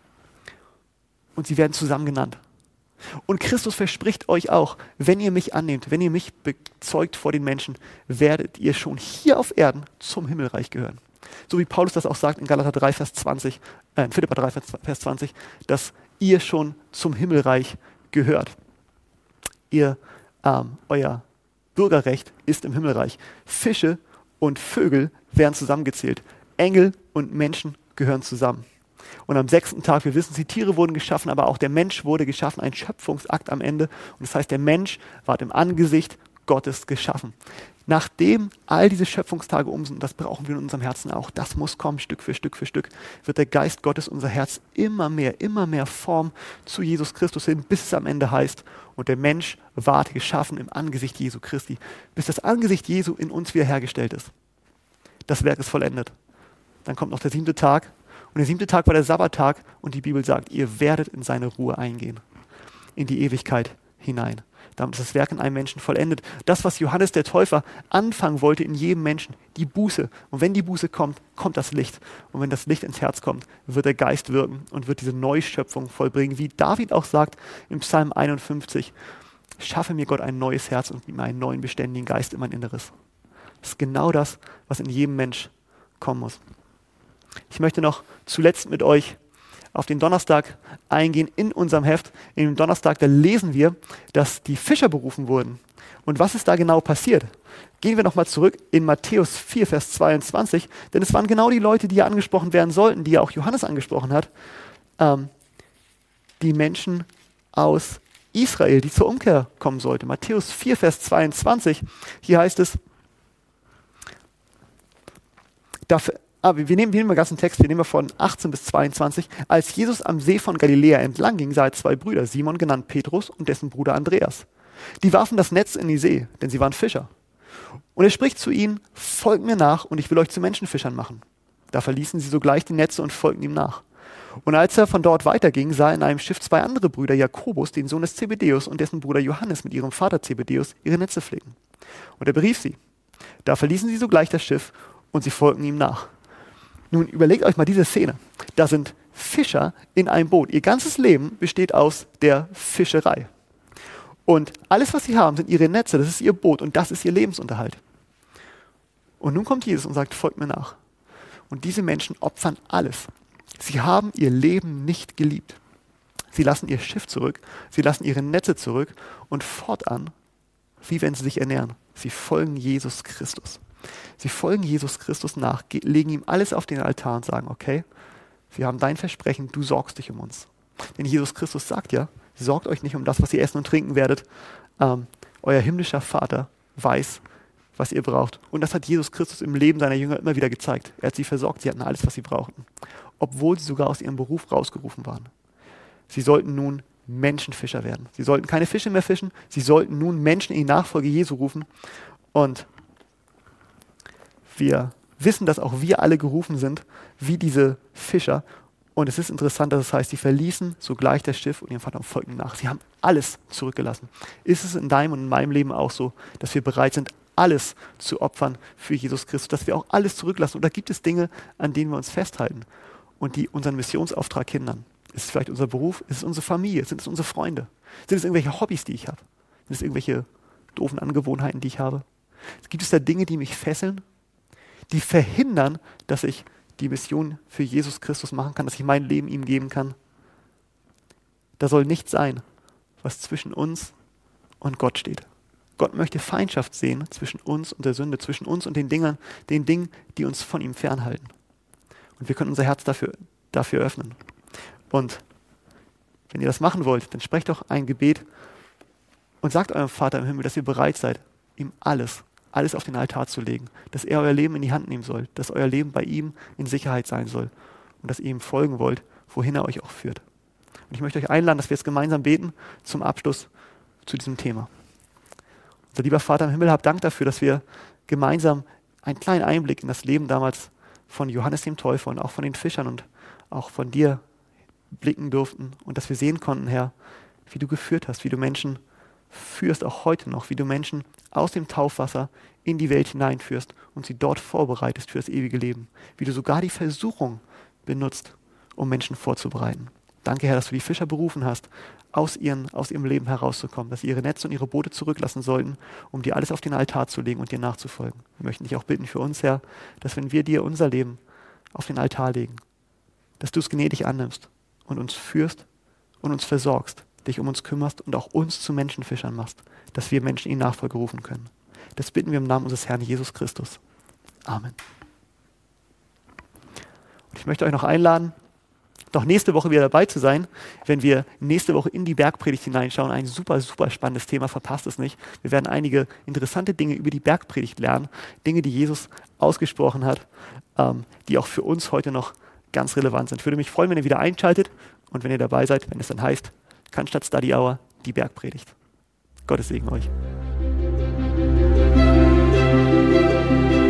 Und sie werden zusammen genannt. Und Christus verspricht euch auch, wenn ihr mich annehmt, wenn ihr mich bezeugt vor den Menschen, werdet ihr schon hier auf Erden zum Himmelreich gehören. So wie Paulus das auch sagt in Galater drei, Vers zwanzig, äh, in Philipper drei, Vers zwanzig, dass ihr schon zum Himmelreich gehört. Ihr, ähm, euer Bürgerrecht ist im Himmelreich. Fische und Vögel werden zusammengezählt. Engel und Menschen gehören zusammen. Und am sechsten Tag, wir wissen, die Tiere wurden geschaffen, aber auch der Mensch wurde geschaffen, ein Schöpfungsakt am Ende. Und das heißt, der Mensch ward im Angesicht Gottes geschaffen. Nachdem all diese Schöpfungstage um sind, und das brauchen wir in unserem Herzen auch, das muss kommen, Stück für Stück für Stück, wird der Geist Gottes unser Herz immer mehr, immer mehr formen zu Jesus Christus hin, bis es am Ende heißt, und der Mensch ward geschaffen im Angesicht Jesu Christi, bis das Angesicht Jesu in uns wiederhergestellt ist. Das Werk ist vollendet. Dann kommt noch der siebte Tag, und der siebte Tag war der Sabbattag, und die Bibel sagt, ihr werdet in seine Ruhe eingehen, in die Ewigkeit hinein. Damit ist das Werk in einem Menschen vollendet. Das, was Johannes der Täufer anfangen wollte in jedem Menschen, die Buße. Und wenn die Buße kommt, kommt das Licht. Und wenn das Licht ins Herz kommt, wird der Geist wirken und wird diese Neuschöpfung vollbringen. Wie David auch sagt im Psalm einundfünfzig, schaffe mir Gott ein neues Herz und gib mir einen neuen beständigen Geist in mein Inneres. Das ist genau das, was in jedem Mensch kommen muss. Ich möchte noch zuletzt mit euch auf den Donnerstag eingehen in unserem Heft. In dem Donnerstag, da lesen wir, dass die Fischer berufen wurden. Und was ist da genau passiert? Gehen wir nochmal zurück in Matthäus vier, Vers zweiundzwanzig, denn es waren genau die Leute, die ja angesprochen werden sollten, die ja auch Johannes angesprochen hat, ähm, die Menschen aus Israel, die zur Umkehr kommen sollten. Matthäus vier, Vers zweiundzwanzig, hier heißt es, dafür, Ah, wir nehmen, wir nehmen den ganzen Text, wir nehmen wir von achtzehn bis zweiundzwanzig. Als Jesus am See von Galiläa entlang ging, sah er zwei Brüder, Simon genannt Petrus und dessen Bruder Andreas. Die warfen das Netz in die See, denn sie waren Fischer. Und er spricht zu ihnen, folgt mir nach und ich will euch zu Menschenfischern machen. Da verließen sie sogleich die Netze und folgten ihm nach. Und als er von dort weiterging, sah er in einem Schiff zwei andere Brüder, Jakobus, den Sohn des Zebedäus, und dessen Bruder Johannes mit ihrem Vater Zebedäus ihre Netze pflegen. Und er berief sie. Da verließen sie sogleich das Schiff und sie folgten ihm nach. Nun überlegt euch mal diese Szene. Da sind Fischer in einem Boot. Ihr ganzes Leben besteht aus der Fischerei. Und alles, was sie haben, sind ihre Netze, das ist ihr Boot und das ist ihr Lebensunterhalt. Und nun kommt Jesus und sagt, folgt mir nach. Und diese Menschen opfern alles. Sie haben ihr Leben nicht geliebt. Sie lassen ihr Schiff zurück, sie lassen ihre Netze zurück und fortan, wie wenn sie sich ernähren, sie folgen Jesus Christus. Sie folgen Jesus Christus nach, legen ihm alles auf den Altar und sagen, okay, wir haben dein Versprechen, du sorgst dich um uns. Denn Jesus Christus sagt ja, sorgt euch nicht um das, was ihr essen und trinken werdet. Ähm, euer himmlischer Vater weiß, was ihr braucht. Und das hat Jesus Christus im Leben seiner Jünger immer wieder gezeigt. Er hat sie versorgt, sie hatten alles, was sie brauchten. Obwohl sie sogar aus ihrem Beruf rausgerufen waren. Sie sollten nun Menschenfischer werden. Sie sollten keine Fische mehr fischen, sie sollten nun Menschen in die Nachfolge Jesu rufen. Und wir wissen, dass auch wir alle gerufen sind, wie diese Fischer. Und es ist interessant, dass es heißt, sie verließen sogleich das Schiff und ihrem Vater folgten nach. Sie haben alles zurückgelassen. Ist es in deinem und in meinem Leben auch so, dass wir bereit sind, alles zu opfern für Jesus Christus, dass wir auch alles zurücklassen. Oder gibt es Dinge, an denen wir uns festhalten und die unseren Missionsauftrag hindern? Ist es vielleicht unser Beruf? Ist es unsere Familie? Sind es unsere Freunde? Sind es irgendwelche Hobbys, die ich habe? Sind es irgendwelche doofen Angewohnheiten, die ich habe? Gibt es da Dinge, die mich fesseln, die verhindern, dass ich die Mission für Jesus Christus machen kann, dass ich mein Leben ihm geben kann? Da soll nichts sein, was zwischen uns und Gott steht. Gott möchte Feindschaft sehen zwischen uns und der Sünde, zwischen uns und den Dingen, den Dingen, die uns von ihm fernhalten. Und wir können unser Herz dafür, dafür öffnen. Und wenn ihr das machen wollt, dann sprecht doch ein Gebet und sagt eurem Vater im Himmel, dass ihr bereit seid, ihm alles, alles auf den Altar zu legen, dass er euer Leben in die Hand nehmen soll, dass euer Leben bei ihm in Sicherheit sein soll und dass ihr ihm folgen wollt, wohin er euch auch führt. Und ich möchte euch einladen, dass wir jetzt gemeinsam beten zum Abschluss zu diesem Thema. Unser lieber Vater im Himmel, hab Dank dafür, dass wir gemeinsam einen kleinen Einblick in das Leben damals von Johannes dem Täufer und auch von den Fischern und auch von dir blicken durften und dass wir sehen konnten, Herr, wie du geführt hast, wie du Menschen führst, auch heute noch, wie du Menschen aus dem Taufwasser in die Welt hineinführst und sie dort vorbereitest für das ewige Leben, wie du sogar die Versuchung benutzt, um Menschen vorzubereiten. Danke, Herr, dass du die Fischer berufen hast, aus, ihren, aus ihrem Leben herauszukommen, dass sie ihre Netze und ihre Boote zurücklassen sollten, um dir alles auf den Altar zu legen und dir nachzufolgen. Wir möchten dich auch bitten für uns, Herr, dass wenn wir dir unser Leben auf den Altar legen, dass du es gnädig annimmst und uns führst und uns versorgst, dich um uns kümmerst und auch uns zu Menschenfischern machst, dass wir Menschen in Nachfolge rufen können. Das bitten wir im Namen unseres Herrn Jesus Christus. Amen. Und ich möchte euch noch einladen, doch nächste Woche wieder dabei zu sein, wenn wir nächste Woche in die Bergpredigt hineinschauen. Ein super, super spannendes Thema, verpasst es nicht. Wir werden einige interessante Dinge über die Bergpredigt lernen, Dinge, die Jesus ausgesprochen hat, ähm, die auch für uns heute noch ganz relevant sind. Ich würde mich freuen, wenn ihr wieder einschaltet und wenn ihr dabei seid, wenn es dann heißt, Cannstatt Study Hour, die Bergpredigt. Gottes Segen euch.